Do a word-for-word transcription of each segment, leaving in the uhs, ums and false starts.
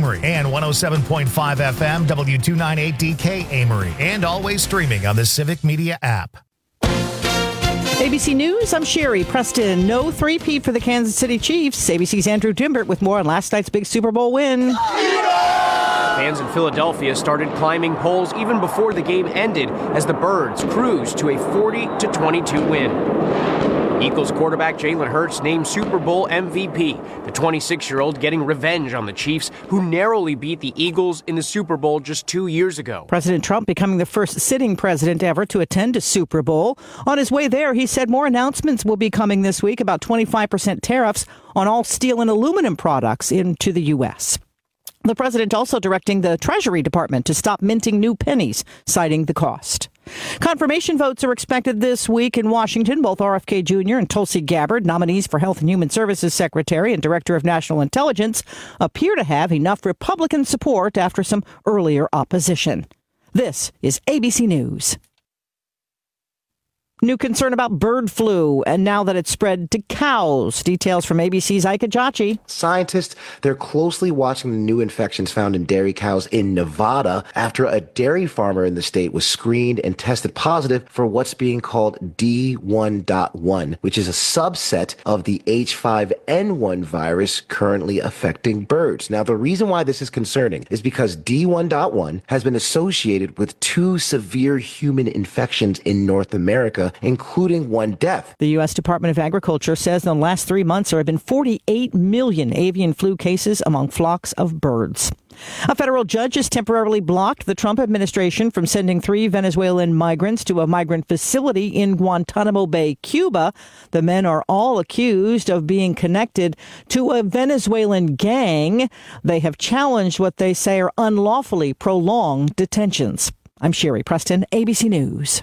Amory, and one oh seven point five F M W two ninety-eight D K Amory, and always streaming on the Civic Media app. A B C News, I'm Sherry Preston. No three-peat for the Kansas City Chiefs. A B C's Andrew Dimbert with more on last night's big Super Bowl win. Fans in Philadelphia started climbing poles even before the game ended as the Birds cruised to a forty to twenty-two win. Eagles quarterback Jalen Hurts named Super Bowl M V P, the twenty-six-year-old getting revenge on the Chiefs, who narrowly beat the Eagles in the Super Bowl just two years ago. President Trump becoming the first sitting president ever to attend a Super Bowl. On his way there, he said more announcements will be coming this week about twenty-five percent tariffs on all steel and aluminum products into the U S. The president also directing the Treasury Department to stop minting new pennies, citing the cost. Confirmation votes are expected this week in Washington. Both R F K Junior and Tulsi Gabbard, nominees for Health and Human Services Secretary and Director of National Intelligence, appear to have enough Republican support after some earlier opposition. This is A B C News. New concern about bird flu, and now that it's spread to cows. Details from A B C's Ike Ajachi. Scientists, they're closely watching the new infections found in dairy cows in Nevada after a dairy farmer in the state was screened and tested positive for what's being called D one point one, which is a subset of the H five N one virus currently affecting birds. Now, the reason why this is concerning is because D one point one has been associated with two severe human infections in North America, including one death. The U S Department of Agriculture says in the last three months there have been forty-eight million avian flu cases among flocks of birds. A federal judge has temporarily blocked the Trump administration from sending three Venezuelan migrants to a migrant facility in Guantanamo Bay, Cuba. The men are all accused of being connected to a Venezuelan gang. They have challenged what they say are unlawfully prolonged detentions. I'm Sherry Preston, A B C News.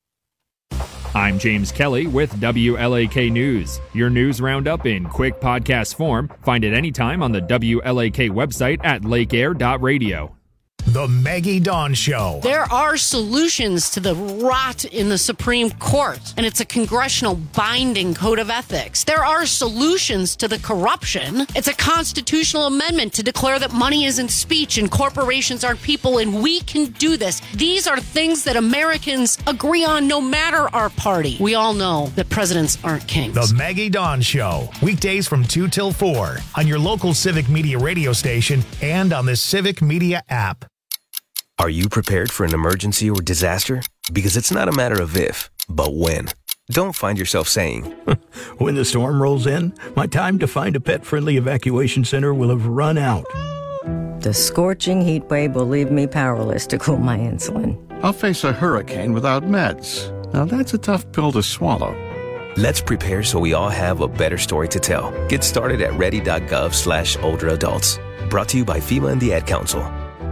I'm James Kelly with W L A K News. Your news roundup in quick podcast form. Find it anytime on the W L A K website at lake air dot radio. The Maggie Dawn Show. There are solutions to the rot in the Supreme Court, and it's a congressional binding code of ethics. There are solutions to the corruption. It's a constitutional amendment to declare that money isn't speech and corporations aren't people, and we can do this. These are things that Americans agree on no matter our party. We all know that presidents aren't kings. The Maggie Dawn Show. Weekdays from two till four on your local Civic Media radio station and on the Civic Media app. Are you prepared for an emergency or disaster? Because it's not a matter of if, but when. Don't find yourself saying, when the storm rolls in, my time to find a pet-friendly evacuation center will have run out. The scorching heat wave will leave me powerless to cool my insulin. I'll face a hurricane without meds. Now that's a tough pill to swallow. Let's prepare so we all have a better story to tell. Get started at ready.gov slash older adults. Brought to you by FEMA and the Ad Council.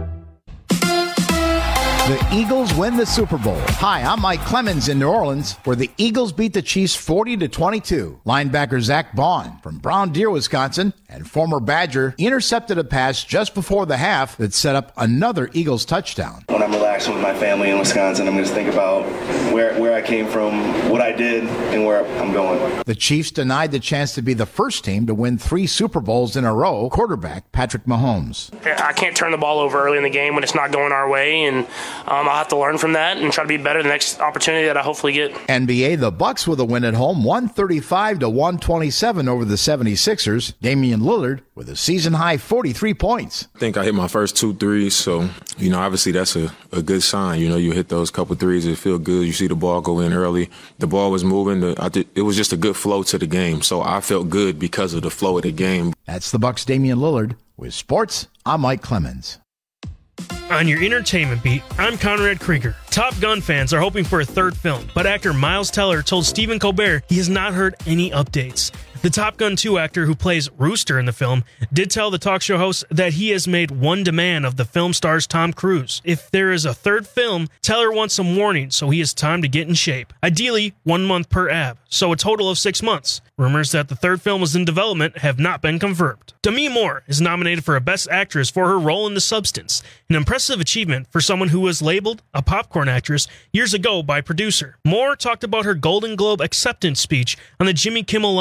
The Eagles win the Super Bowl. Hi, I'm Mike Clemens in New Orleans, where the Eagles beat the Chiefs forty to twenty-two. Linebacker Zach Bond from Brown Deer, Wisconsin, and former Badger intercepted a pass just before the half that set up another Eagles touchdown. When I'm relaxing with my family in Wisconsin, I'm going to think about where, where I came from, what I did, and where I'm going. The Chiefs denied the chance to be the first team to win three Super Bowls in a row. Quarterback Patrick Mahomes. I can't turn the ball over early in the game when it's not going our way, and Um, I'll have to learn from that and try to be better the next opportunity that I hopefully get. N B A, the Bucks with a win at home, one thirty-five to one twenty-seven over the seventy-sixers. Damian Lillard with a season-high forty-three points. I think I hit my first two threes, so, you know, obviously that's a, a good sign. You know, you hit those couple threes, it feel good. You see the ball go in early. The ball was moving. The, I did, it was just a good flow to the game, so I felt good because of the flow of the game. That's the Bucks' Damian Lillard. With sports, I'm Mike Clemens. On your entertainment beat, I'm Conrad Krieger. Top Gun fans are hoping for a third film, but actor Miles Teller told Stephen Colbert he has not heard any updates. The Top Gun two actor who plays Rooster in the film did tell the talk show host that he has made one demand of the film star's Tom Cruise. If there is a third film, Teller wants some warning, so he has time to get in shape. Ideally, one month per ab, so a total of six months. Rumors that the third film is in development have not been confirmed. Demi Moore is nominated for a Best Actress for her role in The Substance, an impressive achievement for someone who was labeled a popcorn actress years ago by producer. Moore talked about her Golden Globe acceptance speech on the Jimmy Kimmel Live show.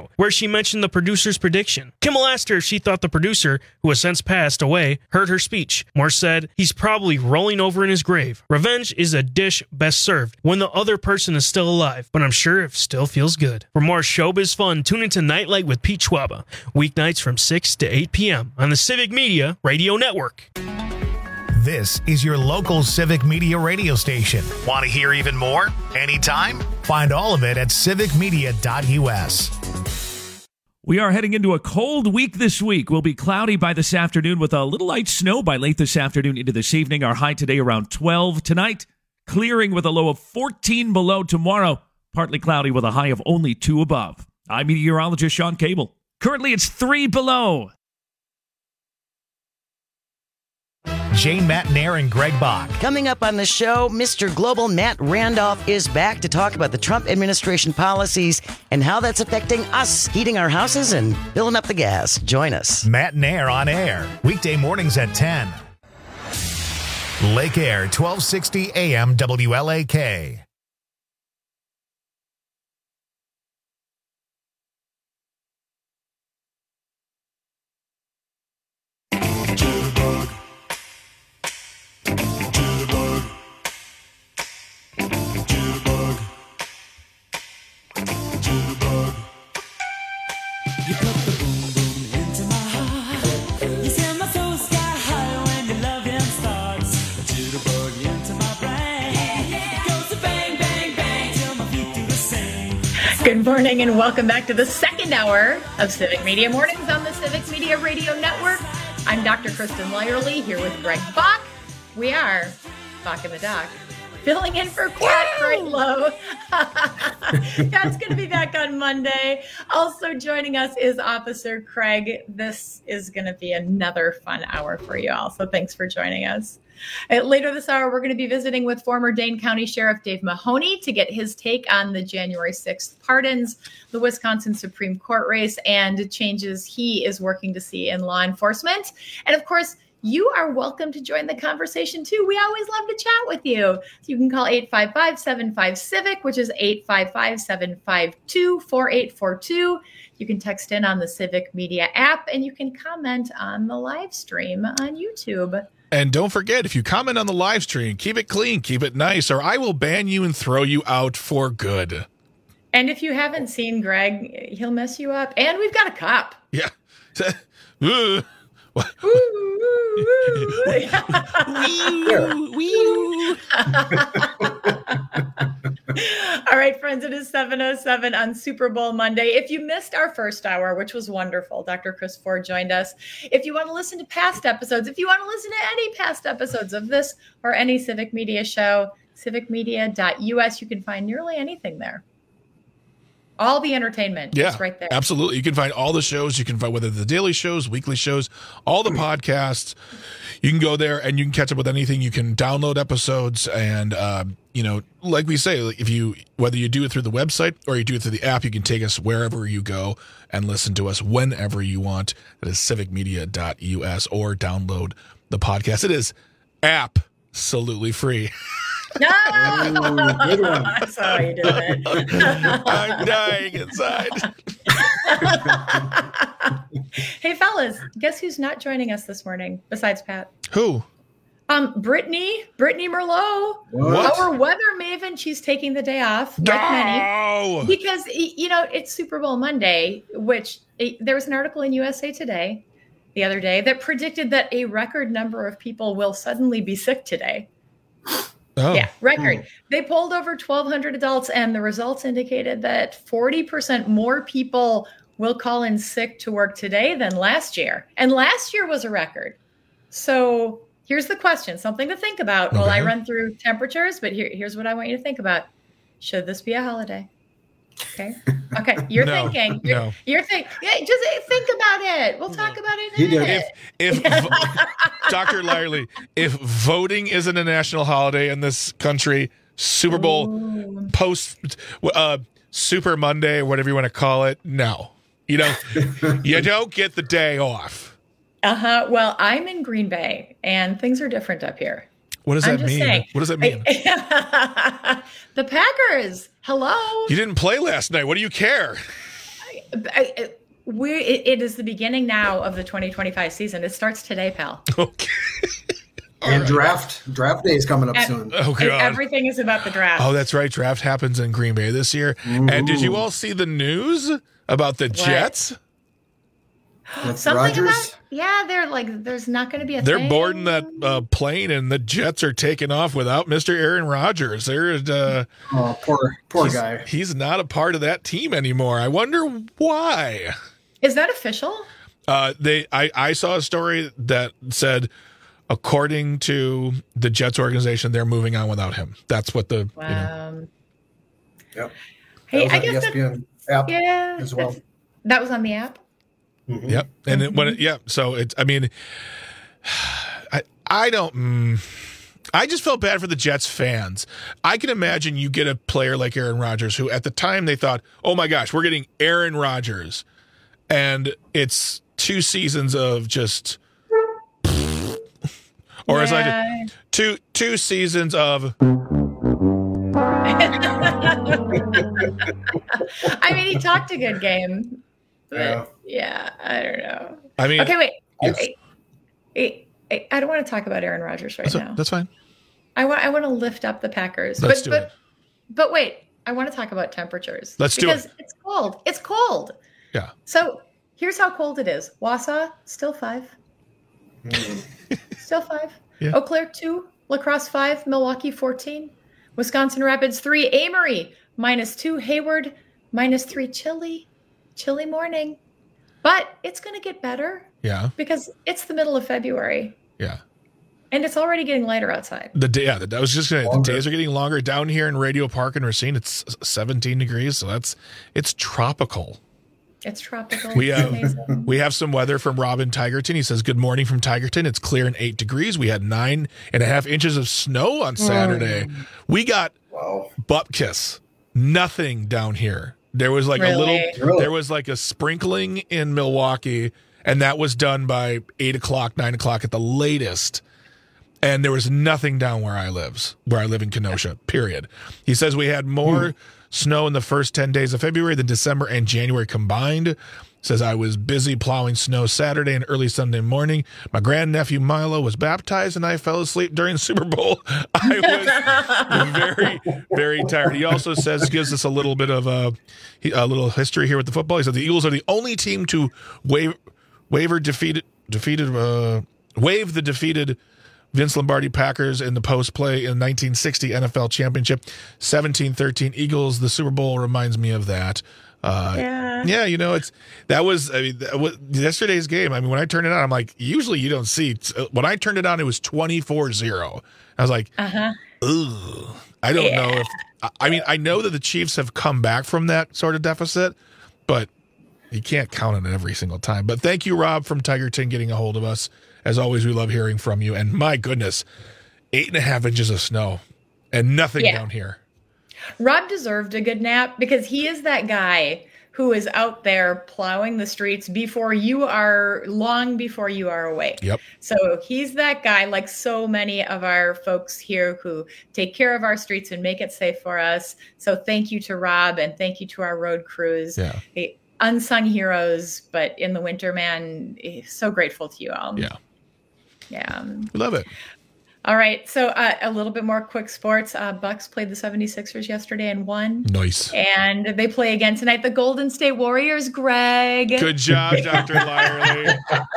Show, where she mentioned the producer's prediction. Kimmel asked her if she thought the producer, who has since passed away, heard her speech. Moore said he's probably rolling over in his grave. Revenge is a dish best served when the other person is still alive, but I'm sure it still feels good. For more showbiz fun, tune into Nightlight with Pete Schwaba, weeknights from six to eight p.m. on the Civic Media Radio Network. This is your local Civic Media radio station. Want to hear even more? Anytime? Find all of it at civic media dot u s. We are heading into a cold week this week. We'll be cloudy by this afternoon with a little light snow by late this afternoon into this evening. Our high today around twelve. Tonight, clearing with a low of fourteen below. Tomorrow, partly cloudy with a high of only two above. I'm meteorologist Sean Cable. Currently, it's three below. Jane Matt Nair and Greg Bach. Coming up on the show, Mister Global Matt Randolph is back to talk about the Trump administration policies and how that's affecting us, heating our houses and filling up the gas. Join us. Matt Nair on air, weekday mornings at ten. Lake Air, twelve sixty A M W L A K. Good morning and welcome back to the second hour of Civic Media Mornings on the Civic Media Radio Network. I'm Doctor Kristen Lyerly here with Greg Bach. We are Bach in the Dock, filling in for Kat Brightlow. Kat's going to be back on Monday. Also joining us is Officer Craig. This is going to be another fun hour for you all, so thanks for joining us. Uh, later this hour, we're going to be visiting with former Dane County Sheriff Dave Mahoney to get his take on the January sixth pardons, the Wisconsin Supreme Court race, and changes he is working to see in law enforcement. And of course, you are welcome to join the conversation too. We always love to chat with you. So you can call eight five five, seven five, CIVIC, which is eight five five, seven five two, four eight four two. You can text in on the Civic Media app, and you can comment on the live stream on YouTube. And don't forget, if you comment on the live stream, keep it clean, keep it nice, or I will ban you and throw you out for good. And if you haven't seen Greg, he'll mess you up. And we've got a cup. Yeah. Ooh, ooh, ooh. Wee. All right, friends, it is seven oh seven on Super Bowl Monday. If you missed our first hour, which was wonderful, Doctor Chris Ford joined us. If you want to listen to past episodes, if you want to listen to any past episodes of this or any Civic Media show, civic media dot u s, you can find nearly anything there. All the entertainment yeah, is right there. Absolutely. You can find all the shows. You can find whether the daily shows, weekly shows, all the podcasts. You can go there and you can catch up with anything. You can download episodes. And, uh, you know, like we say, if you whether you do it through the website or you do it through the app, you can take us wherever you go and listen to us whenever you want. That is civic media dot u s, or download the podcast. It is absolutely free. No, good one. I saw how you did it. I'm dying inside. Hey, fellas, guess who's not joining us this morning besides Pat? Who? Um, Brittany, Brittany Merlot, what? Our weather maven. She's taking the day off, no! like many, because you know it's Super Bowl Monday. Which it, there was an article in U S A Today the other day that predicted that a record number of people will suddenly be sick today. Oh. Yeah, record. They polled over twelve hundred adults, and the results indicated that forty percent more people will call in sick to work today than last year. And last year was a record. So here's the question, something to think about while I run through temperatures, but here, here's what I want you to think about. Should this be a holiday? Okay. Okay. You're no, thinking. You're, no. you're thinking. Yeah, just think about it. We'll talk about it in a minute. If, if Doctor Lyerly, if voting isn't a national holiday in this country, Super Bowl Ooh. post uh, Super Monday or whatever you want to call it, no. You know, you don't get the day off. Uh-huh. Well, I'm in Green Bay, and things are different up here. What does I'm that mean? Saying. What does that mean? The Packers. Hello. You didn't play last night. What do you care? I, I, we it, it is the beginning now of the twenty twenty-five season. It starts today, pal. Okay. And right. draft draft day is coming up and, soon. Oh, God. Everything is about the draft. Oh, that's right. Draft happens in Green Bay this year. Ooh. And did you all see the news about the what? Jets? With Something Rodgers? about yeah, they're like there's not going to be a. They're thing. boarding that uh, plane, and the Jets are taking off without Mister Aaron Rodgers. They're uh, oh, poor poor he's, guy. He's not a part of that team anymore. I wonder why. Is that official? Uh, they I, I saw a story that said, according to the Jets organization, they're moving on without him. That's what the wow. You know. Yep. Hey, I guess that, E S P N app yeah, as well. That was on the app. Mm-hmm. Yep, and it, when it, yeah, so it's. I mean, I I don't. Mm, I just felt bad for the Jets fans. I can imagine you get a player like Aaron Rodgers, who at the time they thought, "Oh my gosh, we're getting Aaron Rodgers," and it's two seasons of just, or yeah. as I did, two two seasons of. I mean, he talked a good game. But yeah. yeah, I don't know. I mean, okay, wait. Yes. I, I, I, I don't want to talk about Aaron Rodgers right that's now. A, that's fine. I want I want to lift up the Packers. Let's but, do but, it. But wait, I want to talk about temperatures. Let's do it. Because it's cold. It's cold. Yeah. So here's how cold it is. Wausau, still five. Mm. still five. Yeah. Eau Claire, two. La Crosse, five. Milwaukee, fourteen. Wisconsin Rapids, three. Amory, minus two. Hayward, minus three. Chilly. Chilly morning. But it's going to get better. Yeah. Because it's the middle of February. Yeah. And it's already getting lighter outside. The day, yeah, the, I was just going to the days are getting longer. Down here in Radio Park in Racine, it's seventeen degrees, so that's it's tropical. It's tropical. We it's have amazing. we have some weather from Robin Tigerton. He says, "Good morning from Tigerton. It's clear and eight degrees. We had nine and a half inches of snow on Saturday. Mm. We got wow. bupkis. Nothing down here. There was like really? a little. Really? There was like a sprinkling in Milwaukee, and that was done by eight o'clock, nine o'clock at the latest." And there was nothing down where I live, where I live in Kenosha, period. He says we had more mm. snow in the first ten days of February than December and January combined. Says I was busy plowing snow Saturday and early Sunday morning. My grandnephew Milo was baptized and I fell asleep during the Super Bowl. I was very, very tired. He also says, gives us a little bit of a, a little history here with the football. He said the Eagles are the only team to waive, waiver defeated, defeated, uh, waive the defeated Vince Lombardi Packers in the post play in nineteen sixty N F L championship. seventeen thirteen Eagles. The Super Bowl reminds me of that. Uh, yeah. yeah, you know, it's that was, I mean, that was yesterday's game. I mean, when I turned it on, I'm like, usually you don't see. When I turned it on, it was twenty-four zero. I was like, uh-huh. ugh. I don't yeah. know if, I mean, I know that the Chiefs have come back from that sort of deficit, but you can't count on it every single time. But thank you, Rob from Tigerton, getting a hold of us. As always, we love hearing from you. And my goodness, eight and a half inches of snow and nothing yeah. down here. Rob deserved a good nap because he is that guy who is out there plowing the streets before you are, long before you are awake. Yep. So he's that guy, like so many of our folks here who take care of our streets and make it safe for us. So thank you to Rob and thank you to our road crews. Yeah. Hey, unsung heroes, but in the winter, man, so grateful to you all. Yeah. Yeah. We love it. All right. So uh, a little bit more quick sports. Uh, Bucks played the seventy-sixers yesterday and won. Nice. And they play again tonight. The Golden State Warriors, Greg. Good job, Doctor Lyerly.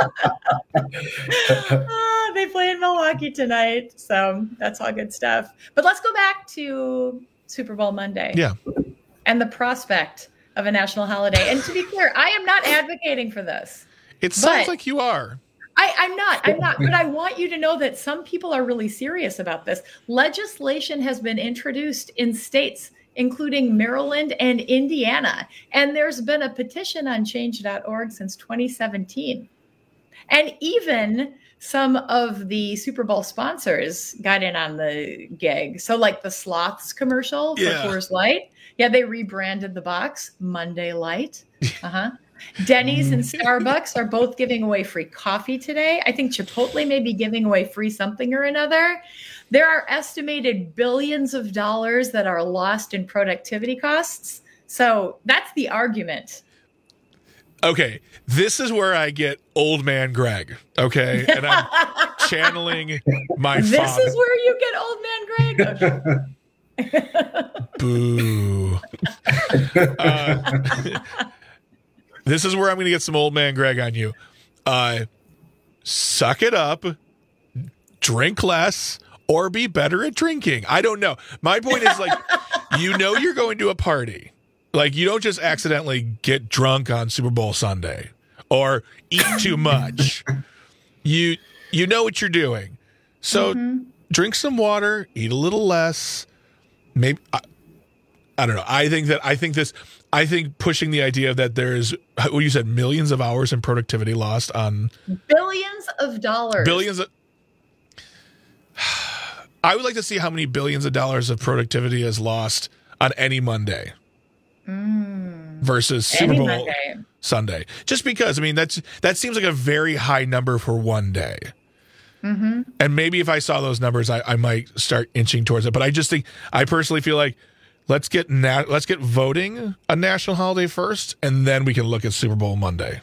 oh, they play in Milwaukee tonight. So that's all good stuff. But let's go back to Super Bowl Monday. Yeah. And the prospect of a national holiday. And to be clear, I am not advocating for this. It sounds like you are. I, I'm not, I'm not, but I want you to know that some people are really serious about this. Legislation has been introduced in states, including Maryland and Indiana. And there's been a petition on change dot org since twenty seventeen. And even some of the Super Bowl sponsors got in on the gig. So like the Sloths commercial for yeah. Coors Light. Yeah, they rebranded the box Monday Light. Uh-huh. Denny's and Starbucks are both giving away free coffee today. I think Chipotle may be giving away free something or another. There are estimated billions of dollars that are lost in productivity costs. So that's the argument Okay, this is where I get old man Greg, okay? And I'm channeling my this father. This is where you get old man Greg? Okay. Boo. uh, this is where I'm going to get some old man Greg on you. Uh, suck it up, drink less, or be better at drinking. I don't know. My point is, like, you know you're going to a party. Like, you don't just accidentally get drunk on Super Bowl Sunday or eat too much. You you know what you're doing. So mm-hmm. drink some water, eat a little less. Maybe I, I don't know. I think that I think this I think pushing the idea that there's what you said millions of hours in productivity lost on billions of dollars. Billions of I would like to see how many billions of dollars of productivity is lost on any Monday. Mm. Versus Super Bowl Monday. Sunday, just because I mean that's that seems like a very high number for one day, mm-hmm. and maybe if I saw those numbers, I, I might start inching towards it. But I just think I personally feel like let's get na- let's get voting a national holiday first, and then we can look at Super Bowl Monday.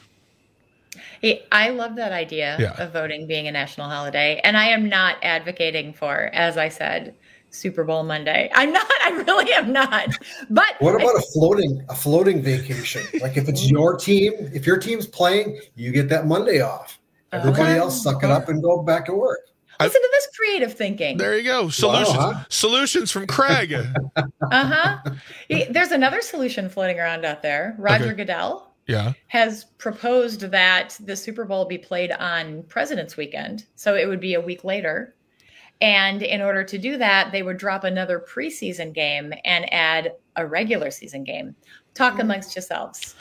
Hey, I love that idea yeah. of voting being a national holiday, and I am not advocating for, as I said, Super Bowl Monday. I'm not. I really am not. But what about I, a floating a floating vacation? Like if it's your team, if your team's playing, you get that Monday off. Everybody okay. else suck it up and go back to work. Listen to this creative thinking. There you go. Solutions. Wow, huh? Solutions from Craig. uh-huh. There's another solution floating around out there. Roger okay. Goodell yeah. has proposed that the Super Bowl be played on President's Weekend. So it would be a week later. And in order to do that, they would drop another preseason game and add a regular season game. Talk amongst yourselves.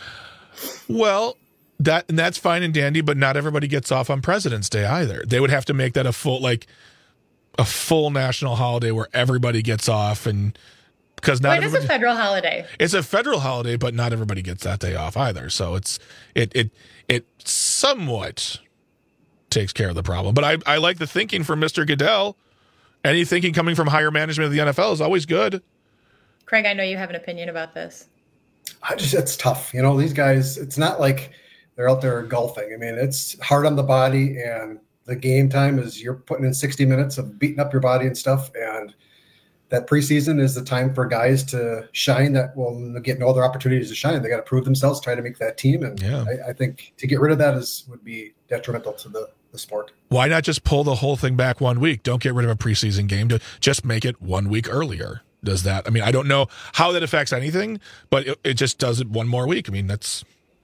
Well, that and that's fine and dandy, but not everybody gets off on President's Day either. They would have to make that a full, like, a full national holiday where everybody gets off, and because not well, it is a federal holiday. It's a federal holiday, but not everybody gets that day off either. So it's it it it somewhat takes care of the problem. But I I like the thinking from Mister Goodell. Any thinking coming from higher management of the N F L is always good. Craig, I know you have an opinion about this. I just, it's tough. You know, these guys, it's not like they're out there golfing. I mean, it's hard on the body, and the game time is you're putting in sixty minutes of beating up your body and stuff. And that preseason is the time for guys to shine that will get no other opportunities to shine. They got to prove themselves, try to make that team. And yeah. I, I think to get rid of that is would be detrimental to the, the sport. Why not just pull the whole thing back one week? Don't get rid of a preseason game. To just make it one week earlier. Does that? I mean, I don't know how that affects anything, but it, it just does it one more week. I mean, that's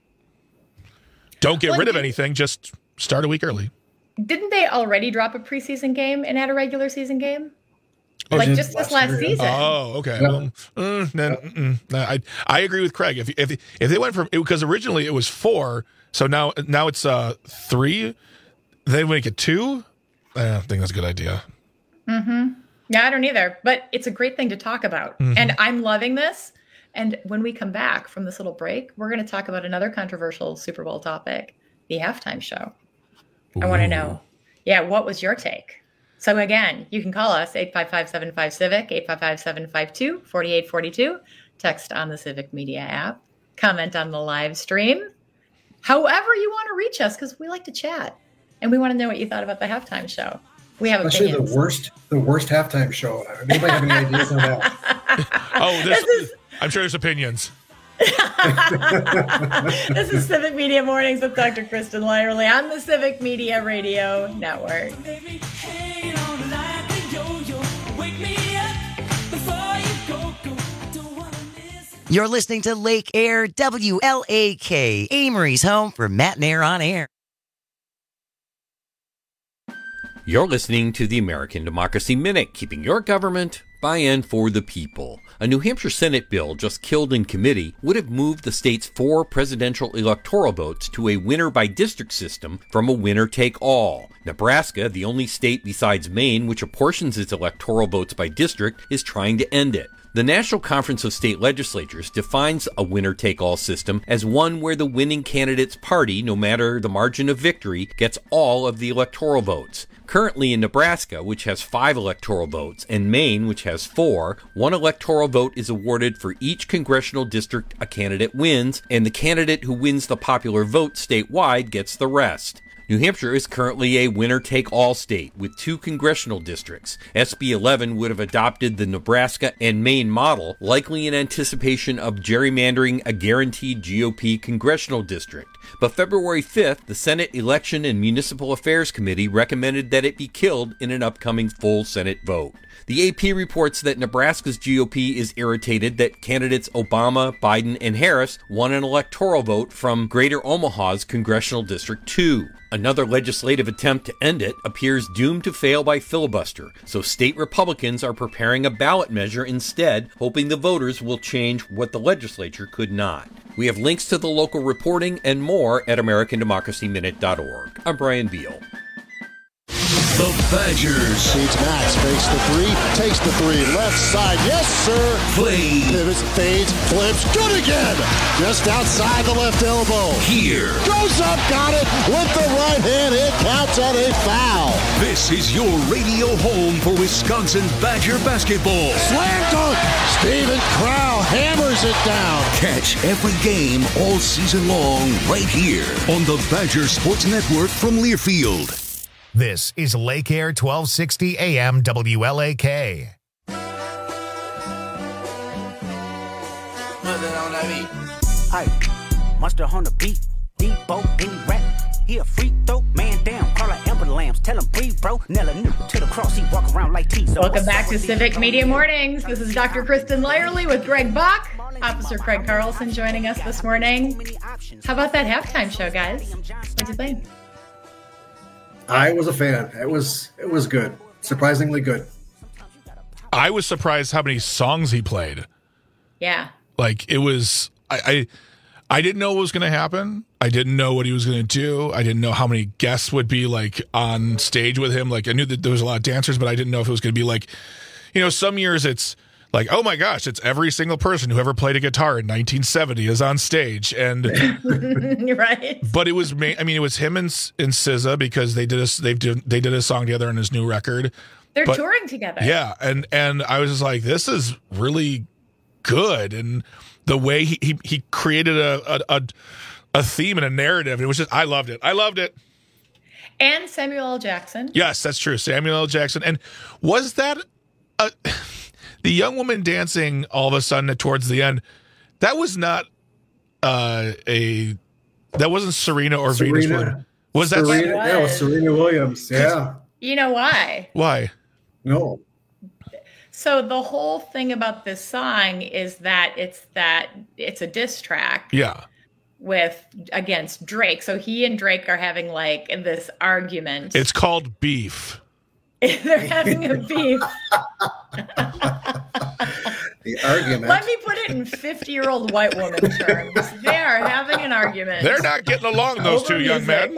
don't get well, rid of anything. Just start a week early. Didn't they already drop a preseason game and add a regular season game? Oh, like just this last, last season. Oh, okay. Yeah. Well, uh, then, no, I I agree with Craig. If if if they went from because originally it was four, so now now it's uh three. They make it two. I don't think that's a good idea. Mm-hmm. Yeah, I don't either. But it's a great thing to talk about, mm-hmm. and I'm loving this. And when we come back from this little break, we're going to talk about another controversial Super Bowl topic: the halftime show. Ooh. I want to know, yeah, what was your take? So again, you can call us eight five five, seven five, CIVIC, eight five five, seven five two, four eight four two, text on the Civic Media app, comment on the live stream, however you want to reach us, because we like to chat, and we want to know what you thought about the halftime show. We have Especially opinions. the worst, the worst halftime show. Anybody have any ideas on that? Oh, this, this is, I'm sure there's opinions. This is Civic Media Mornings with Doctor Kristen Lyerly on the Civic Media Radio Network. You're listening to Lake Air, W L A K, Amory's home for Matt and Air on Air. You're listening to the American Democracy Minute, keeping your government by and for the people. A New Hampshire Senate bill just killed in committee would have moved the state's four presidential electoral votes to a winner-by-district system from a winner-take-all. Nebraska, the only state besides Maine which apportions its electoral votes by district, is trying to end it. The National Conference of State Legislatures defines a winner-take-all system as one where the winning candidate's party, no matter the margin of victory, gets all of the electoral votes. Currently in Nebraska, which has five electoral votes, and Maine, which has four, one electoral vote is awarded for each congressional district a candidate wins, and the candidate who wins the popular vote statewide gets the rest. New Hampshire is currently a winner-take-all state with two congressional districts. S B eleven would have adopted the Nebraska and Maine model, likely in anticipation of gerrymandering a guaranteed G O P congressional district. But February fifth, the Senate Election and Municipal Affairs Committee recommended that it be killed in an upcoming full Senate vote. The A P reports that Nebraska's G O P is irritated that candidates Obama, Biden, and Harris won an electoral vote from Greater Omaha's Congressional District two. Another legislative attempt to end it appears doomed to fail by filibuster, so state Republicans are preparing a ballot measure instead, hoping the voters will change what the legislature could not. We have links to the local reporting and more at American Democracy Minute dot org. I'm Brian Beal. The Badgers. Feeds Max, fakes the three, takes the three, left side, yes sir. Play. Pivots, fades, flips, good again. Just outside the left elbow. Here. Goes up, got it with the right hand, it counts on a foul. This is your radio home for Wisconsin Badger basketball. Slam dunk, Steven Crow hammers it down. Catch every game all season long right here on the Badger Sports Network from Learfield. This is Lake Air twelve sixty A M W L A K. Hey, Monster on the beat, Debo, any rap. He a free throw, man down, call her Amber Lambs, tell him breathe, bro. Nella new to the cross, he walk around like T. Welcome back to Civic Media Mornings. This is Doctor Kristen Lyerly with Greg Bach. Officer Craig Carlson joining us this morning. How about that halftime show, guys? What'd you think? I was a fan. It was it was good. Surprisingly good. I was surprised how many songs he played. Yeah. Like it was I I, I didn't know what was gonna happen. I didn't know what he was gonna do. I didn't know how many guests would be like on stage with him. Like I knew that there was a lot of dancers, but I didn't know if it was gonna be like, you know, some years it's like, oh my gosh, it's every single person who ever played a guitar in nineteen seventy is on stage, and you're right. But it was, I mean, it was him and and S Z A because they did a they did they did a song together on his new record. They're but, touring together. Yeah, and and I was just like, this is really good, and the way he he, he created a, a a a theme and a narrative, it was just I loved it. I loved it. And Samuel L. Jackson. Yes, that's true. Samuel L. Jackson, and was that a the young woman dancing all of a sudden towards the end, that was not uh, a that wasn't Serena or Serena. Venus. Was Serena, that? Yeah, it was Serena Williams. Yeah. You know why? Why? No. So the whole thing about this song is that it's that it's a diss track. Yeah. With against Drake. So he and Drake are having like this argument. It's called beef. They're having a beef. The argument. Let me put it in fifty-year-old white woman terms. They are having an argument. They're not getting along, those two young men.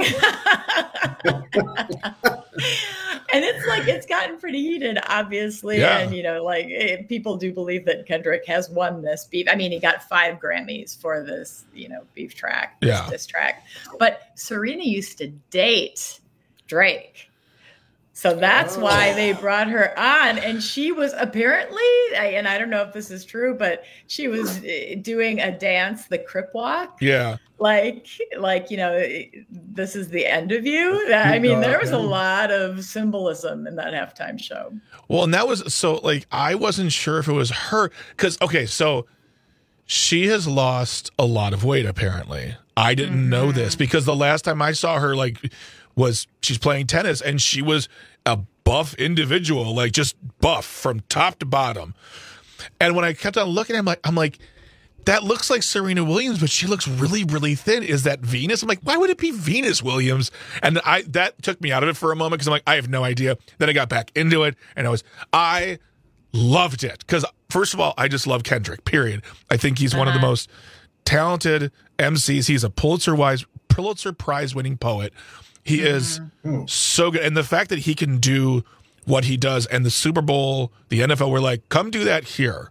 And it's like, it's gotten pretty heated, obviously. Yeah. And, you know, like it, people do believe that Kendrick has won this beef. I mean, he got five Grammys for this, you know, beef track, this, Yeah. this track. But Serena used to date Drake. So that's oh. why they brought her on. And she was apparently, and I don't know if this is true, but she was doing a dance, the Crip Walk. Yeah. Like, like, you know, this is the end of you. I mean, there was a lot of symbolism in that halftime show. Well, and that was, so like, I wasn't sure if it was her. Because, okay, so she has lost a lot of weight, apparently. I didn't mm-hmm. know this because the last time I saw her, like, was she's playing tennis and she was a buff individual, like just buff from top to bottom. And when I kept on looking at him, like, I'm like, that looks like Serena Williams, but she looks really, really thin. Is that Venus? I'm like, why would it be Venus Williams? And I that took me out of it for a moment because I'm like, I have no idea. Then I got back into it and I was, I loved it. Because first of all, I just love Kendrick, period. I think he's uh-huh. one of the most talented M Cs. He's a Pulitzer Wise, Pulitzer Prize winning poet. He is mm-hmm. so good. And the fact that he can do what he does and the Super Bowl, the N F L, we're like, come do that here.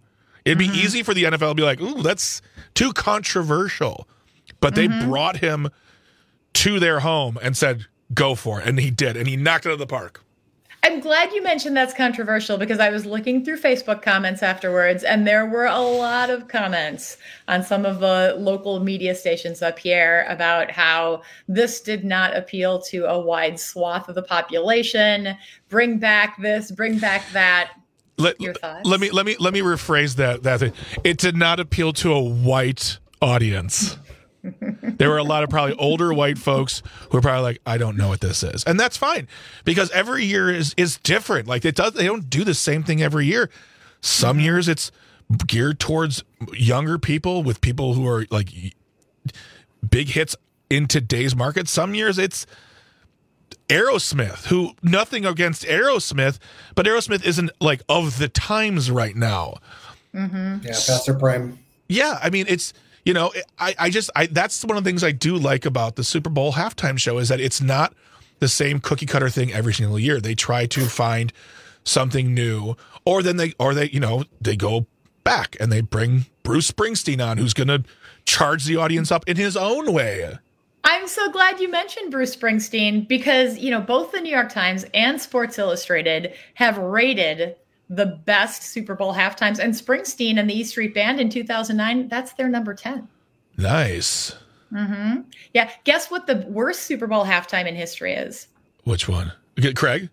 It'd be mm-hmm. easy for the N F L to be like, ooh, that's too controversial. But they mm-hmm. brought him to their home and said, go for it. And he did. And he knocked it out of the park. I'm glad you mentioned that's controversial because I was looking through Facebook comments afterwards, and there were a lot of comments on some of the local media stations up here about how this did not appeal to a wide swath of the population. Bring back this, bring back that. Let, Your thoughts? Let me let me let me rephrase that that thing. It did not appeal to a white audience. There were a lot of probably older white folks who are probably like, I don't know what this is. And that's fine because every year is is different. Like it does they don't do the same thing every year. Some years it's geared towards younger people with people who are like big hits in today's market. Some years it's Aerosmith, who nothing against Aerosmith, but Aerosmith isn't like of the times right now. Mm-hmm. Yeah, Pastor Prime. Yeah, I mean it's You know, I, I just, I that's one of the things I do like about the Super Bowl halftime show is that it's not the same cookie cutter thing every single year. They try to find something new, or then they, or they, you know, they go back and they bring Bruce Springsteen on, who's going to charge the audience up in his own way. I'm so glad you mentioned Bruce Springsteen because, you know, both the New York Times and Sports Illustrated have rated the best Super Bowl halftimes, and Springsteen and the E Street Band in two thousand nine, that's their number ten. Nice. Mm-hmm. Yeah. Guess what the worst Super Bowl halftime in history is? Which one? Okay, Craig?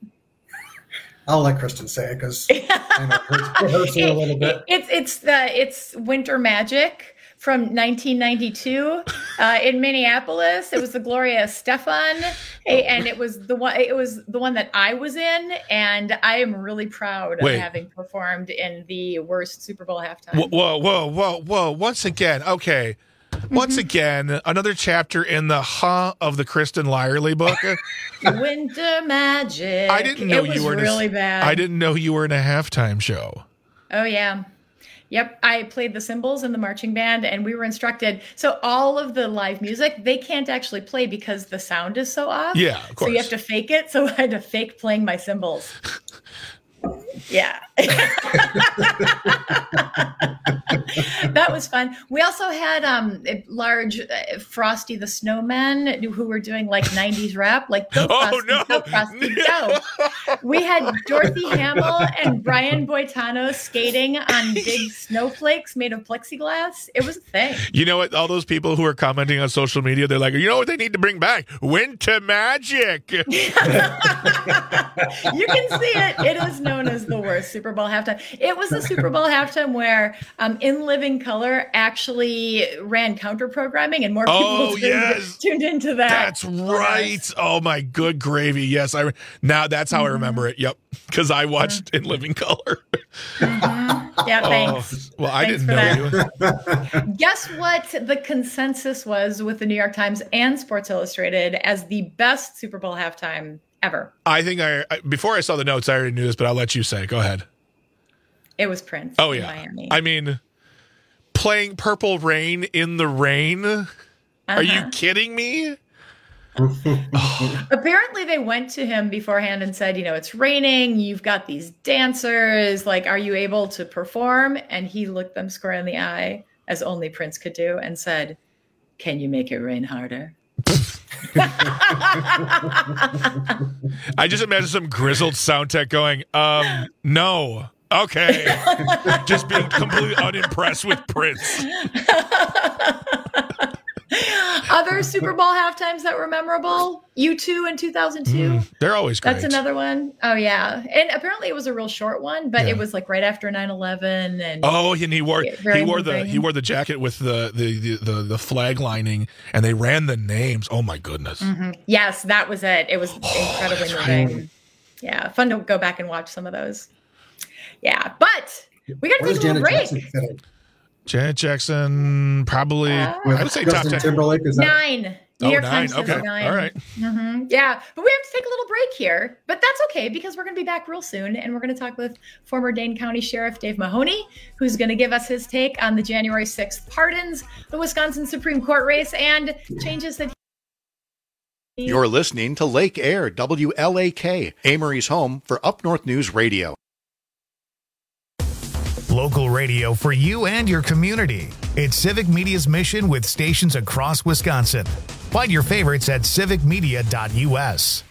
I'll let Kristen say it because I know it hurts her a little bit. It's it's the it's Winter Magic from nineteen ninety-two uh, in Minneapolis. It was the Gloria Estefan, and it was the one. It was the one that I was in, and I am really proud Wait. of having performed in the worst Super Bowl halftime. Whoa, whoa, whoa, whoa, whoa! Once again, okay. Once Mm-hmm. again, another chapter in the huh of the Kristen Lyerly book. Winter Magic. I didn't know it was you were really in a, bad. I didn't know you were in a halftime show. Oh yeah. Yep, I played the cymbals in the marching band, and we were instructed. So all of the live music, they can't actually play because the sound is so off. Yeah, of course. So you have to fake it. So I had to fake playing my cymbals. Yeah. That was fun. We also had um, a large uh, Frosty the Snowman who were doing like nineties rap, like Go Frosty, oh, no. Go Frosty, Go. We had Dorothy Hamill and Brian Boitano skating on big snowflakes made of plexiglass. It was a thing. You know what? All those people who are commenting on social media, they're like, you know what they need to bring back? Winter Magic. You can see it. It is known as the worst Super Bowl halftime. It was a Super Bowl halftime where um, In Living Color actually ran counter programming, and more people Oh, tuned, yes. tuned into that. That's right. Oh, my good gravy. Yes. I Now that's how Mm-hmm. I remember it. Yep. Because I watched mm-hmm. In Living Color. Mm-hmm. Yeah, thanks. Oh, well, I Thanks didn't know that. you. Guess what the consensus was with the New York Times and Sports Illustrated as the best Super Bowl halftime ever? I think I, I, before I saw the notes, I already knew this, but I'll let you say it. Go ahead. It was Prince. Oh, in yeah. Miami. I mean, playing Purple Rain in the rain. Uh-huh. Are you kidding me? Apparently they went to him beforehand and said, you know, it's raining, you've got these dancers, like, are you able to perform? And he looked them square in the eye, as only Prince could do, and said, can you make it rain harder? I just imagine some grizzled sound tech going, um, no. Okay. Just being completely unimpressed with Prince. Other Super Bowl halftimes that were memorable, U two in two thousand two. Mm, they're always great. That's another one. Oh, yeah. And apparently it was a real short one, but Yeah. it was like right after nine eleven. And Oh, and he wore very he wore the moving. he wore the jacket with the the, the the the flag lining, and they ran the names. Oh my goodness. Mhm. Yes, that was it. It was incredibly moving. Yeah, fun to go back and watch some of those. Yeah, but we got to Where take does a little Janet break. Jackson fit in? Janet Jackson probably Uh, I would say top Justin ten. Timberlake, is that? Nine. New Oh, York nine. Times says Okay. nine. All right. Mhm. Yeah, but we have to take a little break here. But that's okay because we're going to be back real soon, and we're going to talk with former Dane County Sheriff Dave Mahoney, who's going to give us his take on the January sixth pardons, the Wisconsin Supreme Court race, and changes that. He- You're listening to Lake Air, W L A K, Amory's home for Up North News Radio. Local radio for you and your community. It's Civic Media's mission with stations across Wisconsin. Find your favorites at civic media dot U S.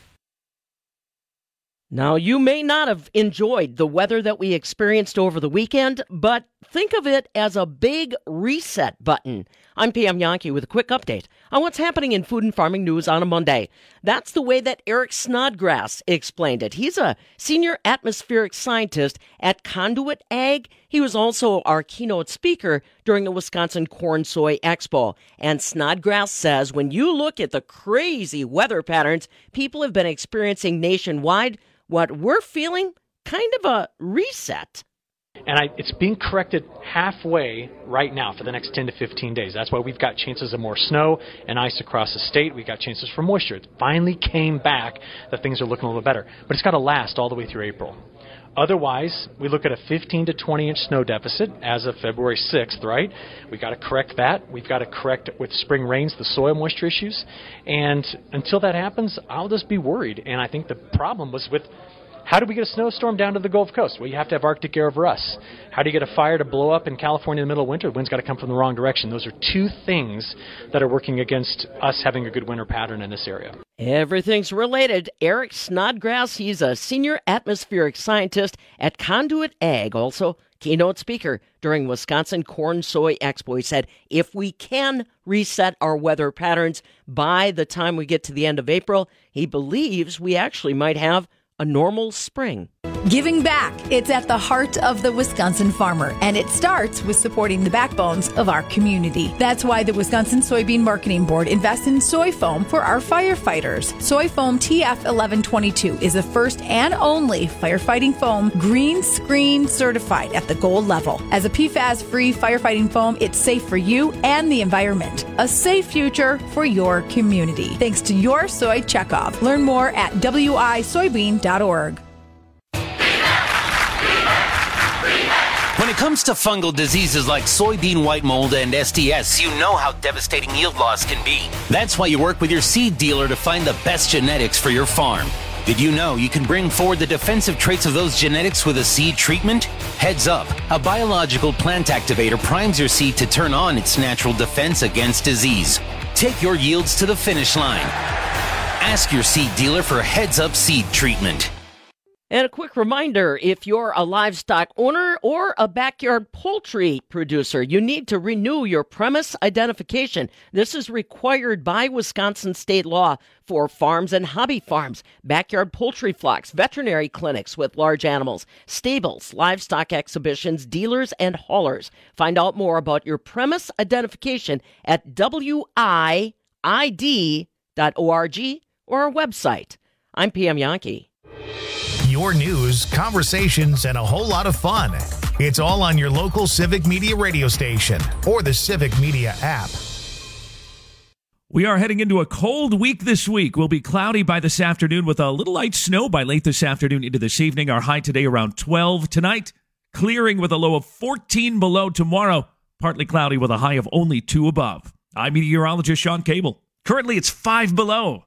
Now, you may not have enjoyed the weather that we experienced over the weekend, but think of it as a big reset button. I'm Pam Yankee with a quick update on what's happening in food and farming news on a Monday. That's the way that Eric Snodgrass explained it. He's a senior atmospheric scientist at Conduit Ag. He was also our keynote speaker during the Wisconsin Corn Soy Expo. And Snodgrass says when you look at the crazy weather patterns people have been experiencing nationwide, what we're feeling, kind of a reset. And I, it's being corrected halfway right now for the next ten to fifteen days. That's why we've got chances of more snow and ice across the state. We've got chances for moisture. It finally came back that things are looking a little better. But it's got to last all the way through April. Otherwise, we look at a fifteen to twenty inch snow deficit as of February sixth, right? We've got to correct that. We've got to correct with spring rains the soil moisture issues. And until that happens, I'll just be worried. And I think the problem was with how do we get a snowstorm down to the Gulf Coast? Well, you have to have Arctic air over us. How do you get a fire to blow up in California in the middle of winter? The wind's got to come from the wrong direction. Those are two things that are working against us having a good winter pattern in this area. Everything's related. Eric Snodgrass, he's a senior atmospheric scientist at Conduit Ag, also keynote speaker during Wisconsin Corn Soy Expo. He said, if we can reset our weather patterns by the time we get to the end of April, he believes we actually might have a normal spring. Giving back. It's at the heart of the Wisconsin farmer, and it starts with supporting the backbones of our community. That's why the Wisconsin Soybean Marketing Board invests in soy foam for our firefighters. Soy Foam T F eleven twenty-two is the first and only firefighting foam green screen certified at the gold level. As a P FAS-free firefighting foam, it's safe for you and the environment. A safe future for your community. Thanks to your soy checkoff. Learn more at w i soybean dot org. When it comes to fungal diseases like soybean white mold and S T S, you know how devastating yield loss can be. That's why you work with your seed dealer to find the best genetics for your farm. Did you know you can bring forward the defensive traits of those genetics with a seed treatment? Heads up, a biological plant activator primes your seed to turn on its natural defense against disease. Take your yields to the finish line. Ask your seed dealer for Heads Up seed treatment. And a quick reminder, if you're a livestock owner or a backyard poultry producer, you need to renew your premise identification. This is required by Wisconsin state law for farms and hobby farms, backyard poultry flocks, veterinary clinics with large animals, stables, livestock exhibitions, dealers, and haulers. Find out more about your premise identification at w i i d dot org or our website. I'm Pam Yankee. Your news, conversations, and a whole lot of fun. It's all on your local Civic Media radio station or the Civic Media app. We are heading into a cold week this week. We'll be cloudy by this afternoon with a little light snow by late this afternoon into this evening. Our high today around twelve. Tonight, clearing with a low of fourteen below. Tomorrow, partly cloudy with a high of only two above. I'm meteorologist Sean Cable. Currently, it's five below.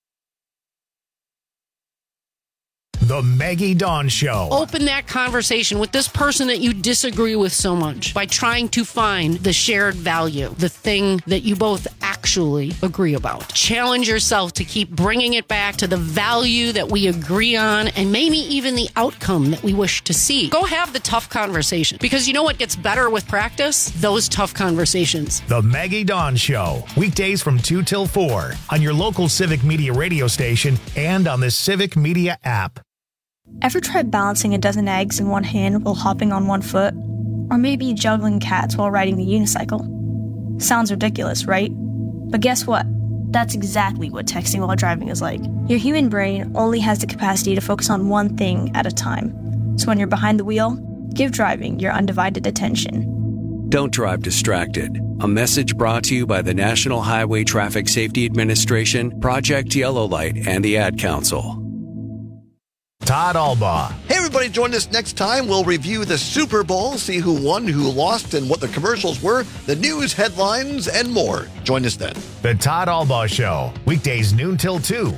The Maggie Dawn Show. Open that conversation with this person that you disagree with so much by trying to find the shared value, the thing that you both actually agree about. Challenge yourself to keep bringing it back to the value that we agree on and maybe even the outcome that we wish to see. Go have the tough conversation, because you know what gets better with practice? Those tough conversations. The Maggie Dawn Show. Weekdays from two till four on your local Civic Media radio station and on the Civic Media app. Ever tried balancing a dozen eggs in one hand while hopping on one foot? Or maybe juggling cats while riding the unicycle? Sounds ridiculous, right? But guess what? That's exactly what texting while driving is like. Your human brain only has the capacity to focus on one thing at a time. So when you're behind the wheel, give driving your undivided attention. Don't drive distracted. A message brought to you by the National Highway Traffic Safety Administration, Project Yellow Light, and the Ad Council. Todd Albaugh. Hey, everybody, join us next time. We'll review the Super Bowl, see who won, who lost, and what the commercials were, the news headlines, and more. Join us then. The Todd Albaugh Show, weekdays noon till two.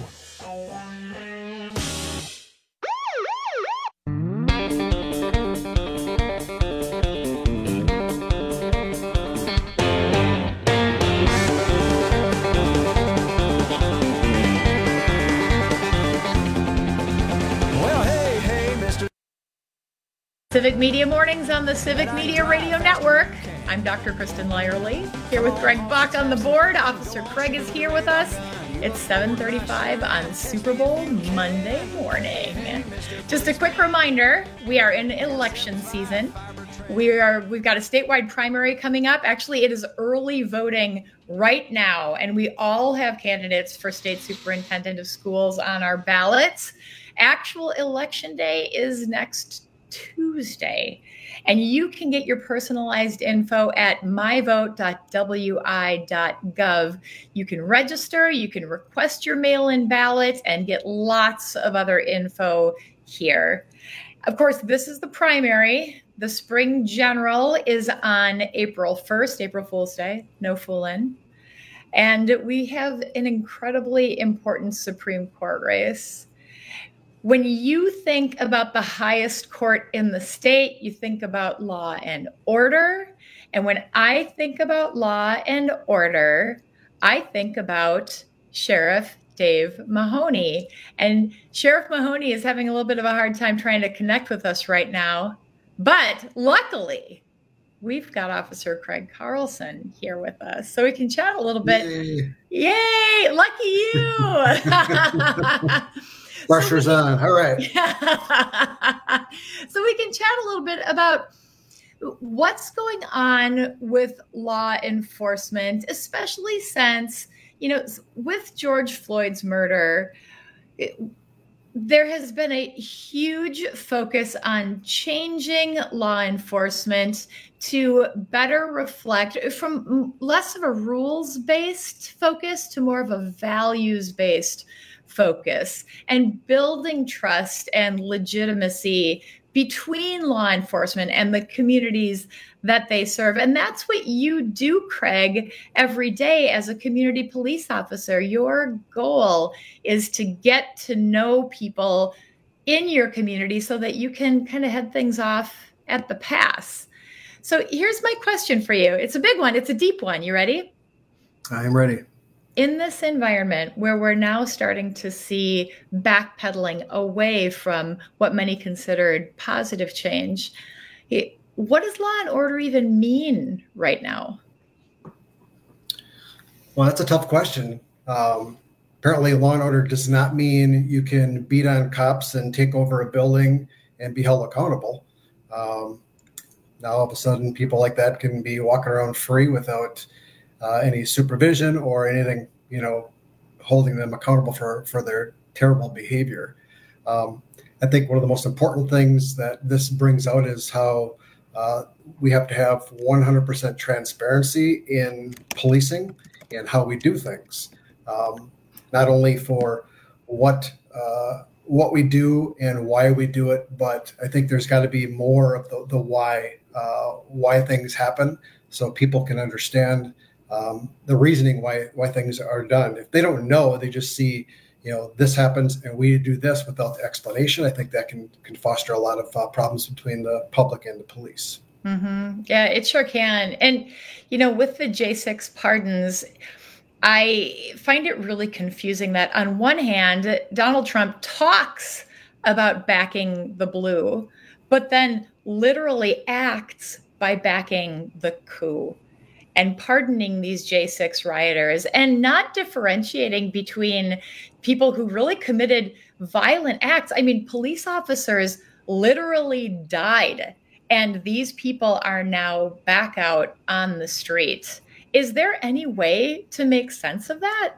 Civic Media Mornings on the Civic Media Radio Network. I'm Doctor Kristen Lyerly, here with Greg Bach on the board. Officer Craig is here with us. It's seven thirty-five on Super Bowl Monday morning. Just a quick reminder, we are in election season. We are, we've got a statewide primary coming up. Actually, it is early voting right now, and we all have candidates for state superintendent of schools on our ballots. Actual election day is next Tuesday, and you can get your personalized info at my vote dot w i dot gov. You can register, you can request your mail-in ballot, and get lots of other info here. Of course, this is the primary. The spring general is on April first, April Fool's Day, no foolin'. And we have an incredibly important Supreme Court race. When you think about the highest court in the state, you think about law and order. And when I think about law and order, I think about Sheriff Dave Mahoney. And Sheriff Mahoney is having a little bit of a hard time trying to connect with us right now. But luckily, we've got Officer Craig Carlson here with us, so we can chat a little bit. Yay! Yay! Lucky you! Pressure's so on. All right. So we can chat a little bit about what's going on with law enforcement, especially since, you know, with George Floyd's murder, it, there has been a huge focus on changing law enforcement to better reflect from less of a rules-based focus to more of a values-based focus, and building trust and legitimacy between law enforcement and the communities that they serve. And that's what you do, Craig, every day as a community police officer. Your goal is to get to know people in your community so that you can kind of head things off at the pass. So here's my question for you. It's a big one. It's a deep one. You ready? I am ready. In this environment where we're now starting to see backpedaling away from what many considered positive change, what does law and order even mean right now? Well, that's a tough question. Um, apparently, law and order does not mean you can beat on cops and take over a building and be held accountable. Um, now, all of a sudden, people like that can be walking around free without Uh, any supervision or anything, you know, holding them accountable for, for their terrible behavior. Um, I think one of the most important things that this brings out is how uh, we have to have one hundred percent transparency in policing and how we do things, um, not only for what uh, what we do and why we do it, but I think there's got to be more of the, the why, uh, why things happen, so people can understand Um, the reasoning why why things are done. If they don't know, they just see, you know, this happens and we do this without the explanation. I think that can can foster a lot of uh, problems between the public and the police. Mm-hmm. Yeah, it sure can. And, you know, with the J six pardons, I find it really confusing that on one hand, Donald Trump talks about backing the blue, but then literally acts by backing the coup and pardoning these J six rioters and not differentiating between people who really committed violent acts. I mean, police officers literally died, and these people are now back out on the street. Is there any way to make sense of that?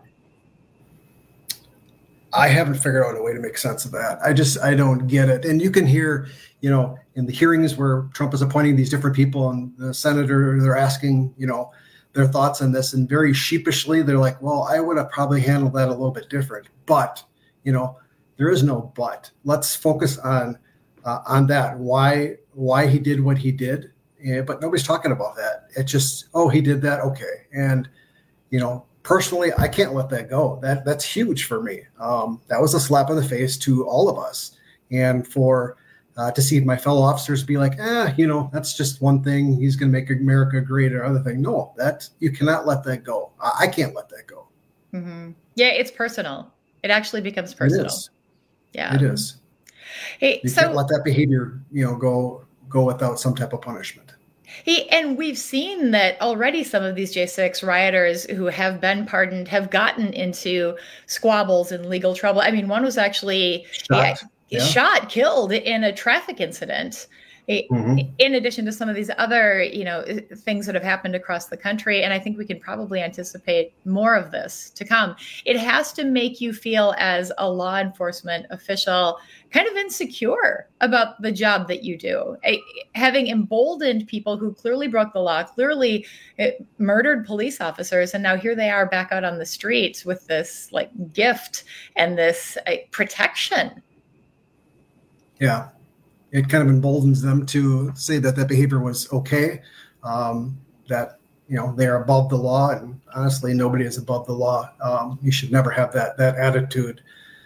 I haven't figured out a way to make sense of that. I just, I don't get it. And you can hear, you know, in the hearings where Trump is appointing these different people and the senator, they're asking, you know, their thoughts on this, and very sheepishly, they're like, well, I would have probably handled that a little bit different. But, you know, there is no but. Let's focus on, uh, on that, why, why he did what he did. Yeah, but nobody's talking about that. It's just, oh, he did that. Okay. And, you know, personally, I can't let that go. That that's huge for me. Um, that was a slap in the face to all of us. And for uh, to see my fellow officers be like, ah, you know, that's just one thing. He's going to make America great or other thing. No, that you cannot let that go. I, I can't let that go. Mm-hmm. Yeah, it's personal. It actually becomes personal. It is. Yeah, it is. Hey, you so can't let that behavior, you know, go go without some type of punishment. He, and we've seen that already some of these J six rioters who have been pardoned have gotten into squabbles and legal trouble. I mean, one was actually shot, yeah, yeah. shot killed in a traffic incident. Mm-hmm. In addition to some of these other, you know, things that have happened across the country. And I think we can probably anticipate more of this to come. It has to make you feel as a law enforcement official kind of insecure about the job that you do. Having emboldened people who clearly broke the law, clearly murdered police officers, and now here they are back out on the streets with this like gift and this uh, protection. Yeah. It kind of emboldens them to say that that behavior was okay, um, that, you know, they're above the law. And honestly, nobody is above the law. Um, you should never have that that attitude.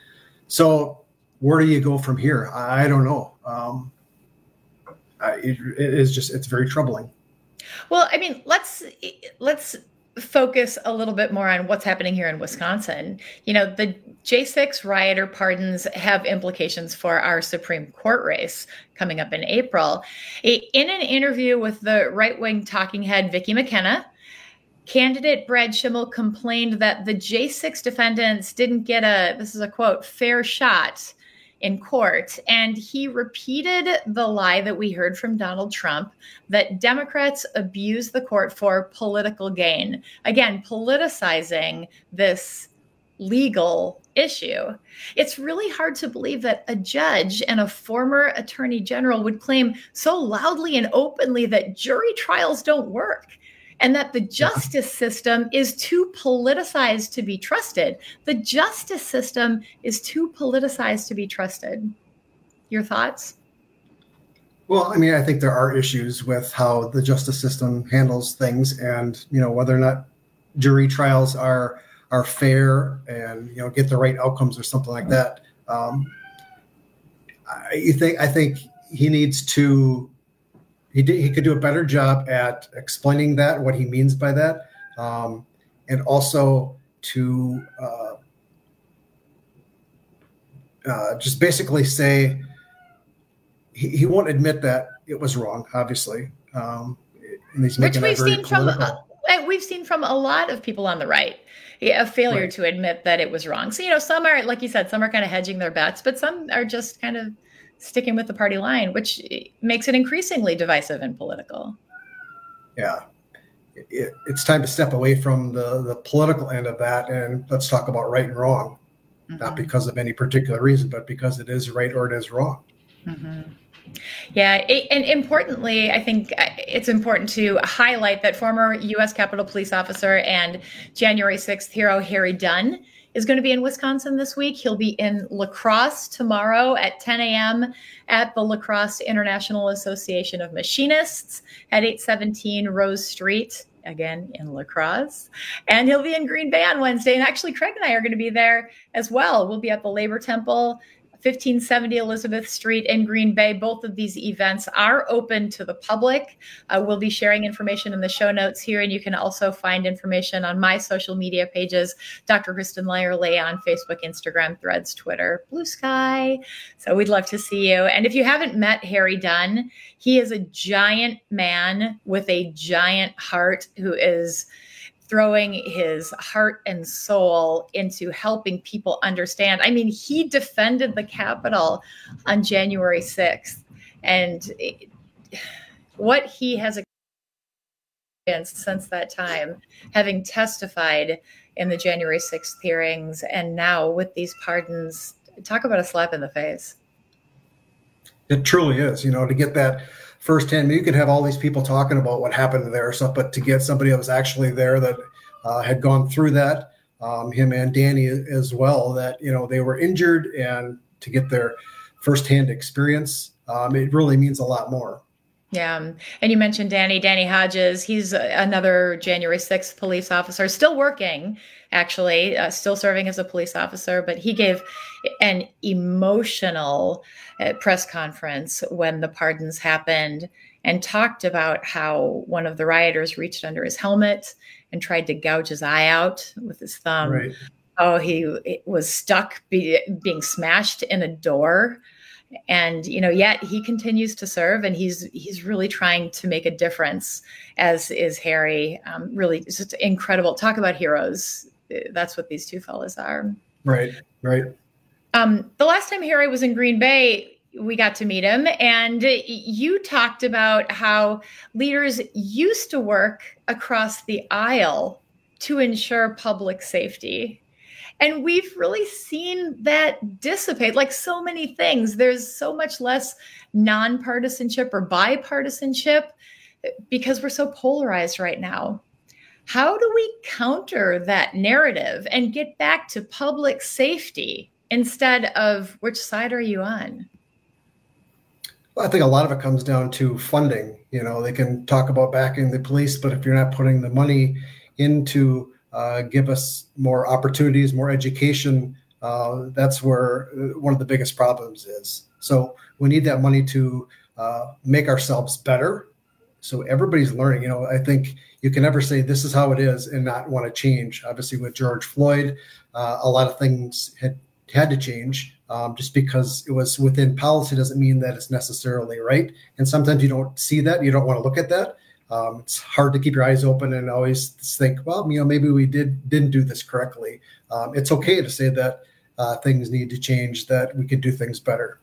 So where do you go from here? I, I don't know. Um, I, it, it is just, it's very troubling. Well, I mean, let's let's focus a little bit more on what's happening here in Wisconsin. You know, the J six rioter pardons have implications for our Supreme Court race coming up in April. In an interview with the right-wing talking head Vicki McKenna, candidate Brad Schimmel complained that the J six defendants didn't get a, this is a quote, fair shot in court. And he repeated the lie that we heard from Donald Trump, that Democrats abuse the court for political gain. Again, politicizing this legal issue. It's really hard to believe that a judge and a former attorney general would claim so loudly and openly that jury trials don't work, and that the justice system is too politicized to be trusted. The justice system is too politicized to be trusted. Your thoughts? Well, I mean, I think there are issues with how the justice system handles things, and, you know, whether or not jury trials are are fair and, you know, get the right outcomes or something like that. Um, I think I think he needs to. He did, he could do a better job at explaining that, what he means by that, um, and also to uh, uh, just basically say he, he won't admit that it was wrong, obviously. Um, and he's Which making we've that very seen from political. uh, we've seen from a lot of people on the right, a failure Right. to admit that it was wrong. So, you know, some are, like you said, some are kind of hedging their bets, but some are just kind of sticking with the party line, which makes it increasingly divisive and political. Yeah, it, it's time to step away from the, the political end of that, and let's talk about right and wrong, Mm-hmm. not because of any particular reason, but because it is right or it is wrong. Mm-hmm. Yeah, it, and importantly, I think it's important to highlight that former U S Capitol Police officer and January sixth hero Harry Dunn is going to be in Wisconsin this week. He'll be in La Crosse tomorrow at ten a.m. at the La Crosse International Association of Machinists at eight seventeen Rose Street, again in La Crosse. And he'll be in Green Bay on Wednesday. And actually, Craig and I are going to be there as well. We'll be at the Labor Temple, fifteen seventy Elizabeth Street in Green Bay. Both of these events are open to the public. Uh, we'll be sharing information in the show notes here, and you can also find information on my social media pages, Doctor Kristen Lyerly on Facebook, Instagram, Threads, Twitter, Blue Sky. So we'd love to see you. And if you haven't met Harry Dunn, he is a giant man with a giant heart who is throwing his heart and soul into helping people understand. I mean, he defended the Capitol on January sixth, and it, what he has experienced since that time, having testified in the January sixth hearings, and now with these pardons, talk about a slap in the face. It truly is, you know, to get that firsthand. You could have all these people talking about what happened there or stuff, but to get somebody that was actually there that uh, had gone through that, um, him and Danny as well, that, you know, they were injured, and to get their firsthand experience, um, it really means a lot more. Yeah. And you mentioned Danny, Danny Hodges. He's another January sixth police officer, still working, actually, uh, still serving as a police officer. But he gave an emotional uh, press conference when the pardons happened and talked about how one of the rioters reached under his helmet and tried to gouge his eye out with his thumb. Right. Oh, he was stuck be, being smashed in a door. And, you know, yet he continues to serve, and he's he's really trying to make a difference, as is Harry. Um, really, it's just incredible. Talk about heroes. That's what these two fellas are. Right, right. Um, the last time Harry was in Green Bay, we got to meet him, and you talked about how leaders used to work across the aisle to ensure public safety. And we've really seen that dissipate, like so many things. There's so much less nonpartisanship or bipartisanship because we're so polarized right now. How do we counter that narrative and get back to public safety instead of which side are you on? Well, I think a lot of it comes down to funding. You know, they can talk about backing the police, but if you're not putting the money into uh, give us more opportunities, more education, uh, that's where one of the biggest problems is. So we need that money to uh, make ourselves better. So everybody's learning. You know, I think you can never say this is how it is and not want to change. Obviously, with George Floyd, uh, a lot of things had had to change. Um, just because it was within policy doesn't mean that it's necessarily right. And sometimes you don't see that. You don't want to look at that. Um, it's hard to keep your eyes open and always think, well, you know, maybe we did, didn't do this correctly. Um, it's okay to say that uh, things need to change, that we could do things better.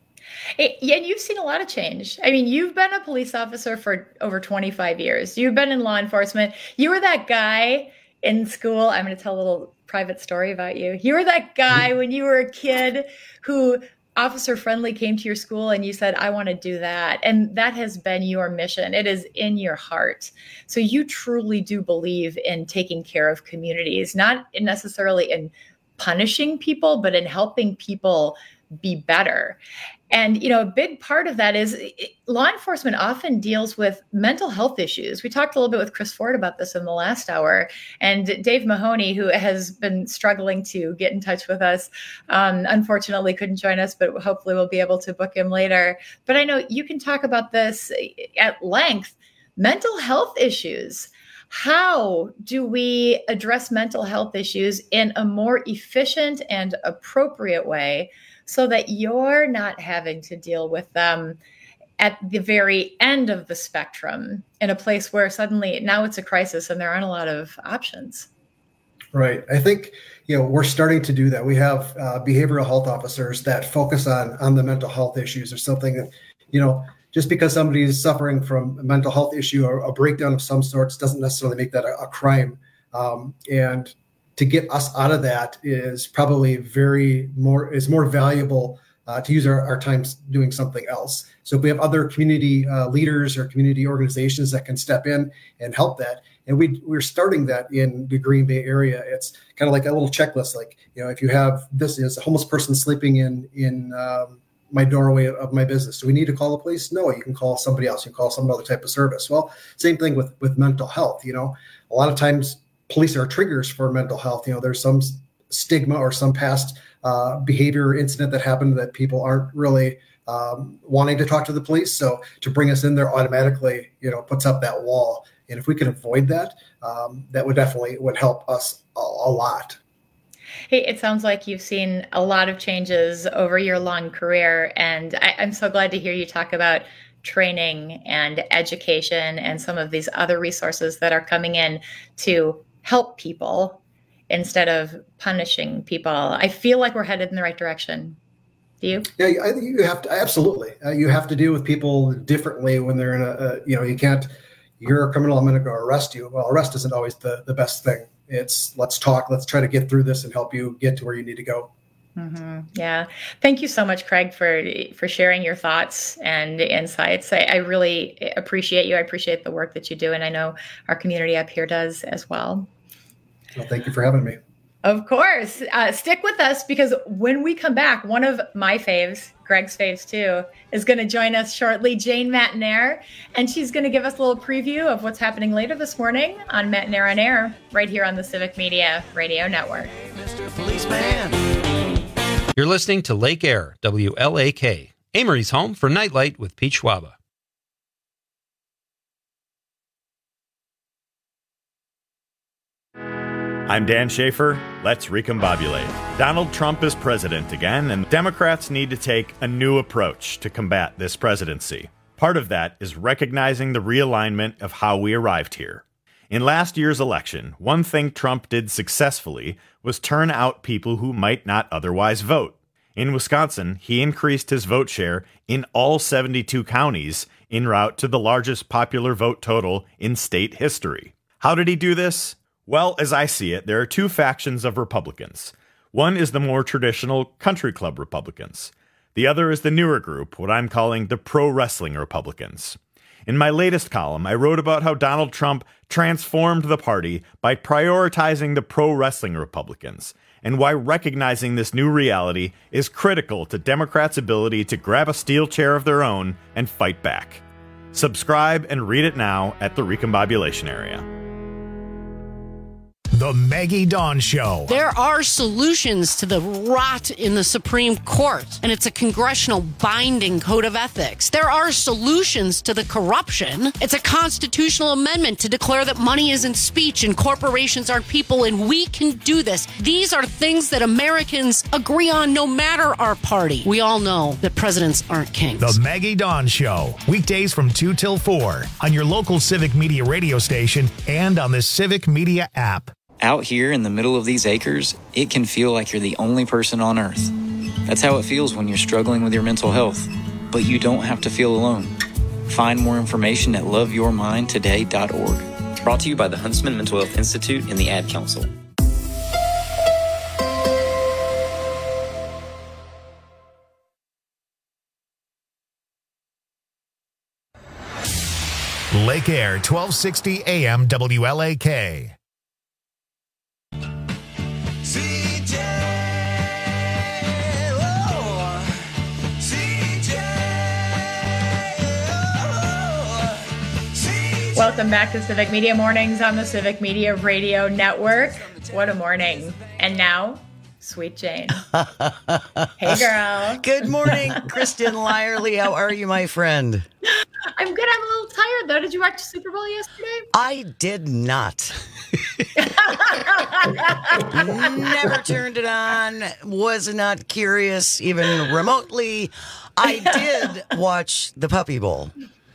It, yeah, and you've seen a lot of change. I mean, you've been a police officer for over twenty-five years. You've been in law enforcement. You were that guy in school. I'm going to tell a little private story about you. You were that guy when you were a kid who Officer Friendly came to your school and you said, I want to do that. And that has been your mission. It is in your heart. So you truly do believe in taking care of communities, not necessarily in punishing people, but in helping people be better. And, you know, a big part of that is law enforcement often deals with mental health issues. We talked a little bit with Chris Ford about this in the last hour. And Dave Mahoney, who has been struggling to get in touch with us, um, unfortunately couldn't join us, but hopefully we'll be able to book him later. But I know you can talk about this at length. Mental health issues. How do we address mental health issues in a more efficient and appropriate way, so that you're not having to deal with them at the very end of the spectrum in a place where suddenly now it's a crisis and there aren't a lot of options? Right. I think, you know, we're starting to do that. We have uh, behavioral health officers that focus on, on the mental health issues or something that, you know, just because somebody is suffering from a mental health issue or a breakdown of some sorts doesn't necessarily make that a, a crime. Um, and to get us out of that is probably very more is more valuable uh, to use our, our time doing something else. So if we have other community uh, leaders or community organizations that can step in and help that, and we we're starting that in the Green Bay area. It's kind of like a little checklist. Like, you know, if you have this is a homeless person sleeping in in um, my doorway of my business, do we need to call the police? No, you can call somebody else. You can call some other type of service. Well, same thing with with mental health. You know, a lot of times police are triggers for mental health. You know, there's some stigma or some past uh, behavior or incident that happened that people aren't really um, wanting to talk to the police. So to bring us in there automatically, you know, puts up that wall. And if we can avoid that, um, that would definitely would help us a, a lot. Hey, it sounds like you've seen a lot of changes over your long career. And I, I'm so glad to hear you talk about training and education and some of these other resources that are coming in to help people instead of punishing people. I feel like we're headed in the right direction. Do you? Yeah, I think you have to. Absolutely. Uh, you have to deal with people differently when they're in a, a, you know, you can't, you're a criminal, I'm going to go arrest you. Well, arrest isn't always the, the best thing. It's let's talk, let's try to get through this and help you get to where you need to go. Mm-hmm. Yeah. Thank you so much, Craig, for for sharing your thoughts and insights. I, I really appreciate you. I appreciate the work that you do. And I know our community up here does as well. Well, thank you for having me. Of course. Uh, stick with us, because when we come back, one of my faves, Greg's faves too, is going to join us shortly, Jane Matenaer, and she's going to give us a little preview of what's happening later this morning on Matenaer on Air, right here on the Civic Media Radio Network. Hey, Mister Policeman. You're listening to Lake Air, W L A K, Amory's home for Nightlight with Pete Schwaba. I'm Dan Schaefer. Let's recombobulate. Donald Trump is president again, and Democrats need to take a new approach to combat this presidency. Part of that is recognizing the realignment of how we arrived here. In last year's election, one thing Trump did successfully was turn out people who might not otherwise vote. In Wisconsin, he increased his vote share in all seventy-two counties en route to the largest popular vote total in state history. How did he do this? Well, as I see it, there are two factions of Republicans. One is the more traditional country club Republicans. The other is the newer group, what I'm calling the pro-wrestling Republicans. In my latest column, I wrote about how Donald Trump transformed the party by prioritizing the pro-wrestling Republicans, and why recognizing this new reality is critical to Democrats' ability to grab a steel chair of their own and fight back. Subscribe and read it now at the Recombobulation Area. The Maggie Dawn Show. There are solutions to the rot in the Supreme Court, and it's a congressional binding code of ethics. There are solutions to the corruption. It's a constitutional amendment to declare that money isn't speech and corporations aren't people, and we can do this. These are things that Americans agree on no matter our party. We all know that presidents aren't kings. The Maggie Dawn Show. Weekdays from two till four on your local Civic Media radio station and on the Civic Media app. Out here in the middle of these acres, it can feel like you're the only person on earth. That's how it feels when you're struggling with your mental health. But you don't have to feel alone. Find more information at love your mind today dot org. Brought to you by the Huntsman Mental Health Institute and the Ad Council. Lake Air, twelve sixty A M W L A K. Welcome back to Civic Media Mornings on the Civic Media Radio Network. What a morning. And now, Sweet Jane. Hey, girl. Good morning, Kristen Lyerly. How are you, my friend? I'm good. I'm a little tired, though. Did you watch the Super Bowl yesterday? I did not. Never turned it on. Was not curious, even remotely. I did watch the Puppy Bowl.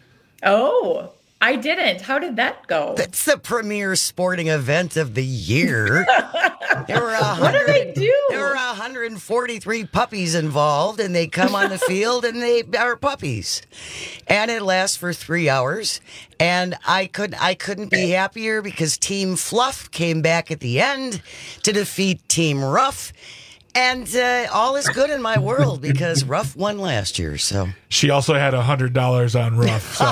Oh, I didn't. How did that go? That's the premier sporting event of the year. There were what do they do? There were one hundred forty-three puppies involved, and they come on the field, and they are puppies. And it lasts for three hours. And I could I couldn't be happier because Team Fluff came back at the end to defeat Team Rough. And uh, all is good in my world because Ruff won last year. So she also had a hundred dollars on Ruff. So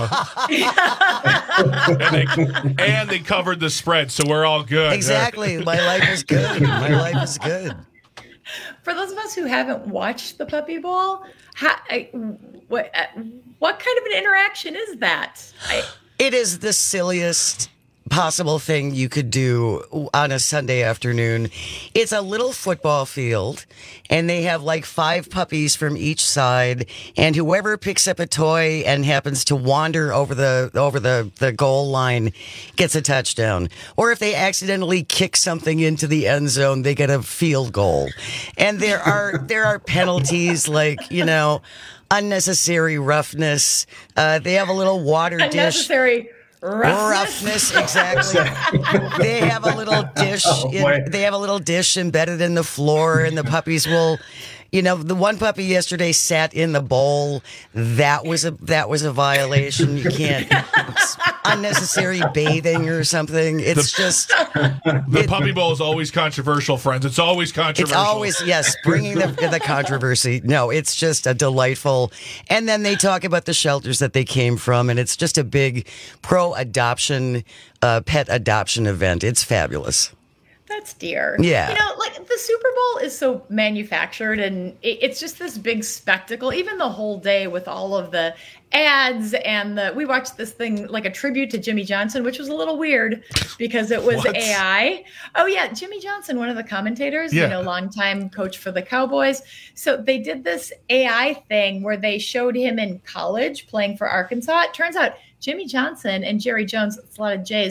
and, they, and they covered the spread, so we're all good. Exactly. My life is good. My life is good. For those of us who haven't watched the Puppy Bowl, how, I, what uh, what kind of an interaction is that? I, it is the silliest possible thing you could do on a Sunday afternoon. It's a little football field, and they have like five puppies from each side, and whoever picks up a toy and happens to wander over the over the, the goal line gets a touchdown. Or if they accidentally kick something into the end zone, they get a field goal. And there are there are penalties like, you know, unnecessary roughness. Uh, they have a little water dish. Unnecessary Roughness, exactly. They have a little dish. Oh, in, they have a little dish embedded in the floor, and the puppies will. You know, the one puppy yesterday sat in the bowl. That was a that was a violation. You can't unnecessary bathing or something. It's the, just the it, Puppy Bowl is always controversial, friends. It's always controversial. It's always yes, bringing the the controversy. No, it's just a delightful. And then they talk about the shelters that they came from, and it's just a big pro adoption, uh, pet adoption event. It's fabulous. That's dear. Yeah. You know, like the Super Bowl is so manufactured, and it, it's just this big spectacle, even the whole day with all of the ads and the, we watched this thing like a tribute to Jimmy Johnson, which was a little weird because it was A I. Oh yeah. Jimmy Johnson, one of the commentators, yeah. you know, longtime coach for the Cowboys. So they did this A I thing where they showed him in college playing for Arkansas. It turns out Jimmy Johnson and Jerry Jones, it's a lot of J's,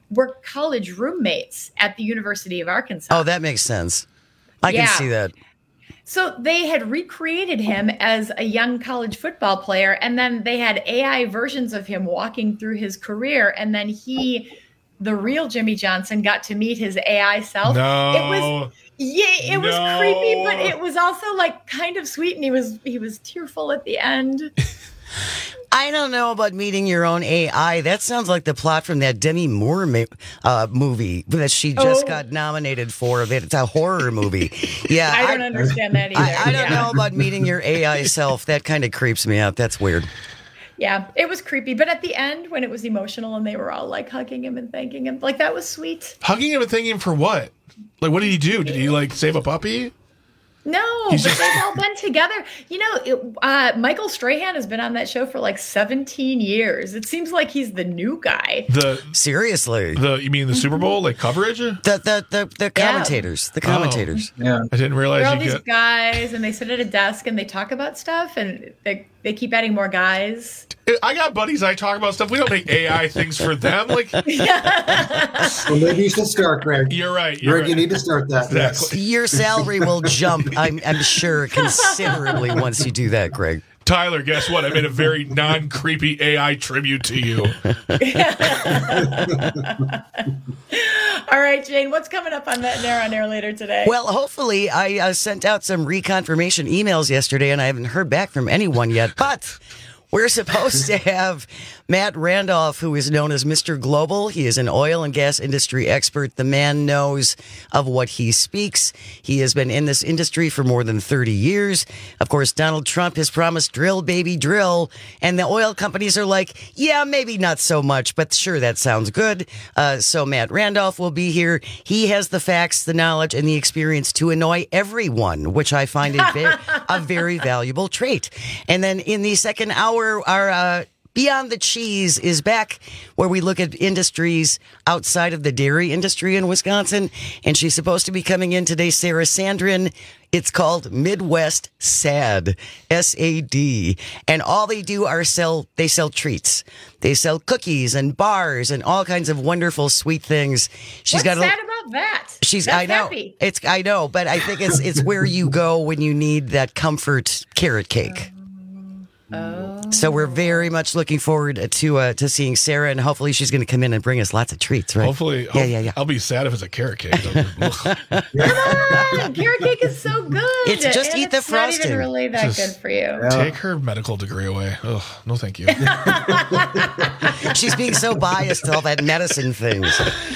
were college roommates at the University of Arkansas. Oh, that makes sense. I Yeah. can see that. So they had recreated him as a young college football player, and then they had A I versions of him walking through his career, and then he, the real Jimmy Johnson, got to meet his A I self. No. It was yeah, it was No. creepy, but it was also like kind of sweet, and he was he was tearful at the end. I don't know about meeting your own A I. That sounds like the plot from that Demi Moore ma- uh, movie that she just Oh. got nominated for. It's a horror movie. Yeah, I don't understand that either. I, I don't Yeah. know about meeting your A I self. That kind of creeps me out. That's weird. Yeah, it was creepy, but at the end when it was emotional and they were all like hugging him and thanking him, like that was sweet. Hugging him and thanking him for what? Like, what did he do? Did he like save a puppy? No, He's but just- they've all been together. You know, it, uh, Michael Strahan has been on that show for like seventeen years. It seems like he's the new guy. The seriously, the you mean the Super Bowl like coverage? The the the, the commentators, the commentators. Oh, yeah, I didn't realize They're all you these get. guys, and they sit at a desk and they talk about stuff, and they they keep adding more guys. I got buddies. I talk about stuff. We don't make A I things for them. Like, Well, maybe you should start, Greg. You're right. Greg, You're right. you need to start that. Yes. Your salary will jump, I'm, I'm sure, considerably once you do that, Greg. Tyler, guess what? I made a very non-creepy A I tribute to you. All right, Jane, what's coming up on that Nair on Air later today? Well, hopefully, I uh, sent out some reconfirmation emails yesterday, and I haven't heard back from anyone yet. But we're supposed to have Matt Randolph, who is known as Mister Global. He is an oil and gas industry expert. The man knows of what he speaks. He has been in this industry for more than thirty years. Of course, Donald Trump has promised drill, baby, drill. And the oil companies are like, yeah, maybe not so much, but sure, that sounds good. Uh, so Matt Randolph will be here. He has the facts, the knowledge, and the experience to annoy everyone, which I find a, ve- a very valuable trait. And then in the second hour, our uh, Beyond the Cheese is back, where we look at industries outside of the dairy industry in Wisconsin. And she's supposed to be coming in today, Sarah Sandrin. It's called Midwest SAD, S A D. And all they do are sell, they sell treats. They sell cookies and bars and all kinds of wonderful sweet things. She's What's got a, sad about that? She's, That's I know, happy. it's, I know, but I think it's, it's where you go when you need that comfort carrot cake. So we're very much looking forward to uh, to seeing Sarah, and hopefully she's going to come in and bring us lots of treats, right? Hopefully, yeah, yeah, yeah. I'll be sad if it's a carrot cake. Come on, carrot cake is so good. It's just and eat the it's not even frosting. really that Just good for you. Take her medical degree away. Oh, no, thank you. She's being so biased to all that medicine things.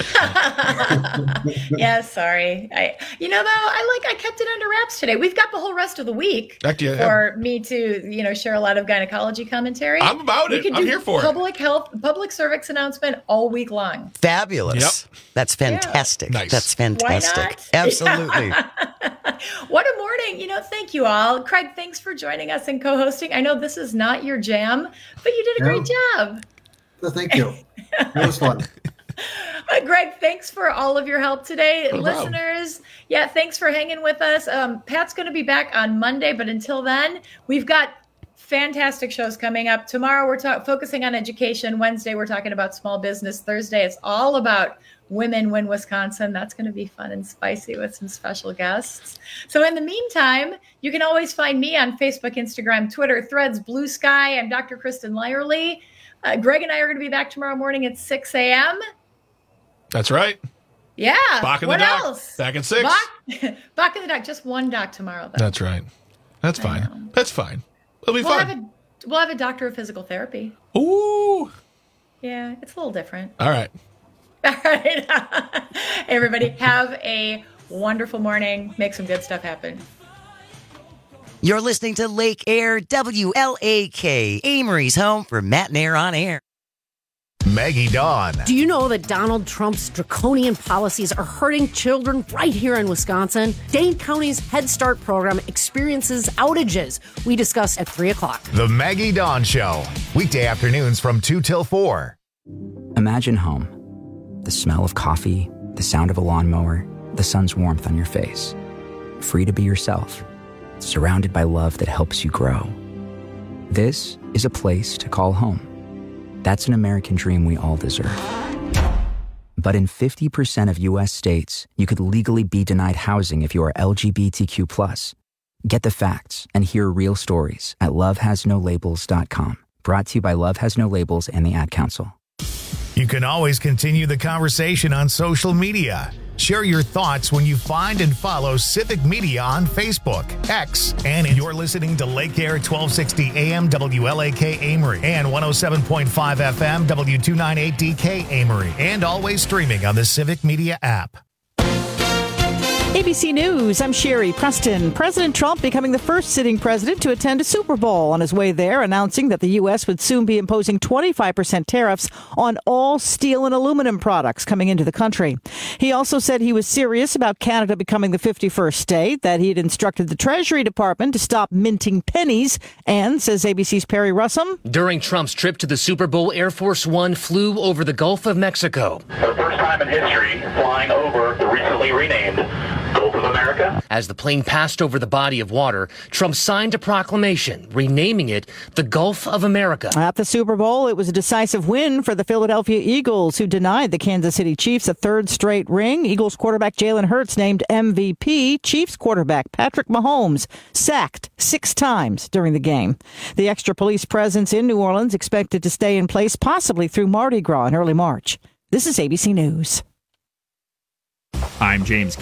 Yeah, sorry. I, you know, though, I like I kept it under wraps today. We've got the whole rest of the week Heck yeah. for me to, you know, share a lot of gynecology commentary. I'm about We it. could I'm do here for it. public health, public cervix announcement all week long. Fabulous. That's fantastic. Nice. That's fantastic. not? Absolutely. What a morning. You know, thank you all. Craig, thanks for joining us and co-hosting. I know this is not your jam, but you did a great job. So thank you. It was fun. Uh, Greg, thanks for all of your help today. No problem. Listeners, yeah, thanks for hanging with us. Um, Pat's going to be back on Monday, but until then, we've got fantastic shows coming up. Tomorrow, we're ta- focusing on education. Wednesday, we're talking about small business. Thursday, it's all about Women Win Wisconsin. That's going to be fun and spicy with some special guests. So in the meantime, you can always find me on Facebook, Instagram, Twitter, Threads, Blue Sky. I'm Doctor Kristen Lyerly. Uh, Greg and I are going to be back tomorrow morning at six a.m. That's right. Yeah. Bach in what the dock. else? Back at six. Bach, Bach in the dock. Just one doc tomorrow, though. That's right. That's fine. That's fine. It'll be we'll fun. have a we'll have a doctor of physical therapy. Ooh. Yeah, it's a little different. All right. All right. Hey, everybody, have a wonderful morning. Make some good stuff happen. You're listening to Lake Air, W L A K, Amory's home for Matt Nair on Air. Maggie Dawn. Do you know that Donald Trump's draconian policies are hurting children right here in Wisconsin? Dane County's Head Start program experiences outages. We discuss at three o'clock. The Maggie Dawn Show. Weekday afternoons from two till four. Imagine home. The smell of coffee, the sound of a lawnmower, the sun's warmth on your face. Free to be yourself. Surrounded by love that helps you grow. This is a place to call home. That's an American dream we all deserve. But in fifty percent of U S states, you could legally be denied housing if you are L G B T Q plus. Get the facts and hear real stories at love has no labels dot com. Brought to you by Love Has No Labels and the Ad Council. You can always continue the conversation on social media. Share your thoughts when you find and follow Civic Media on Facebook, X, and you're listening to Lake Air twelve sixty A M W L A K Amory and one oh seven point five F M W two ninety-eight D K Amory, and always streaming on the Civic Media app. A B C News, I'm Sherry Preston. President Trump becoming the first sitting president to attend a Super Bowl. On his way there, announcing that the U S would soon be imposing twenty-five percent tariffs on all steel and aluminum products coming into the country. He also said he was serious about Canada becoming the fifty-first state, that he had instructed the Treasury Department to stop minting pennies, and, says A B C's Perry Russum, during Trump's trip to the Super Bowl, Air Force One flew over the Gulf of Mexico. For the first time in history, flying over the recently renamed Gulf of America. As the plane passed over the body of water, Trump signed a proclamation renaming it the Gulf of America. At the Super Bowl, it was a decisive win for the Philadelphia Eagles, who denied the Kansas City Chiefs a third straight ring. Eagles quarterback Jalen Hurts named M V P. Chiefs quarterback Patrick Mahomes sacked six times during the game. The extra police presence in New Orleans expected to stay in place possibly through Mardi Gras in early March. This is A B C News. I'm James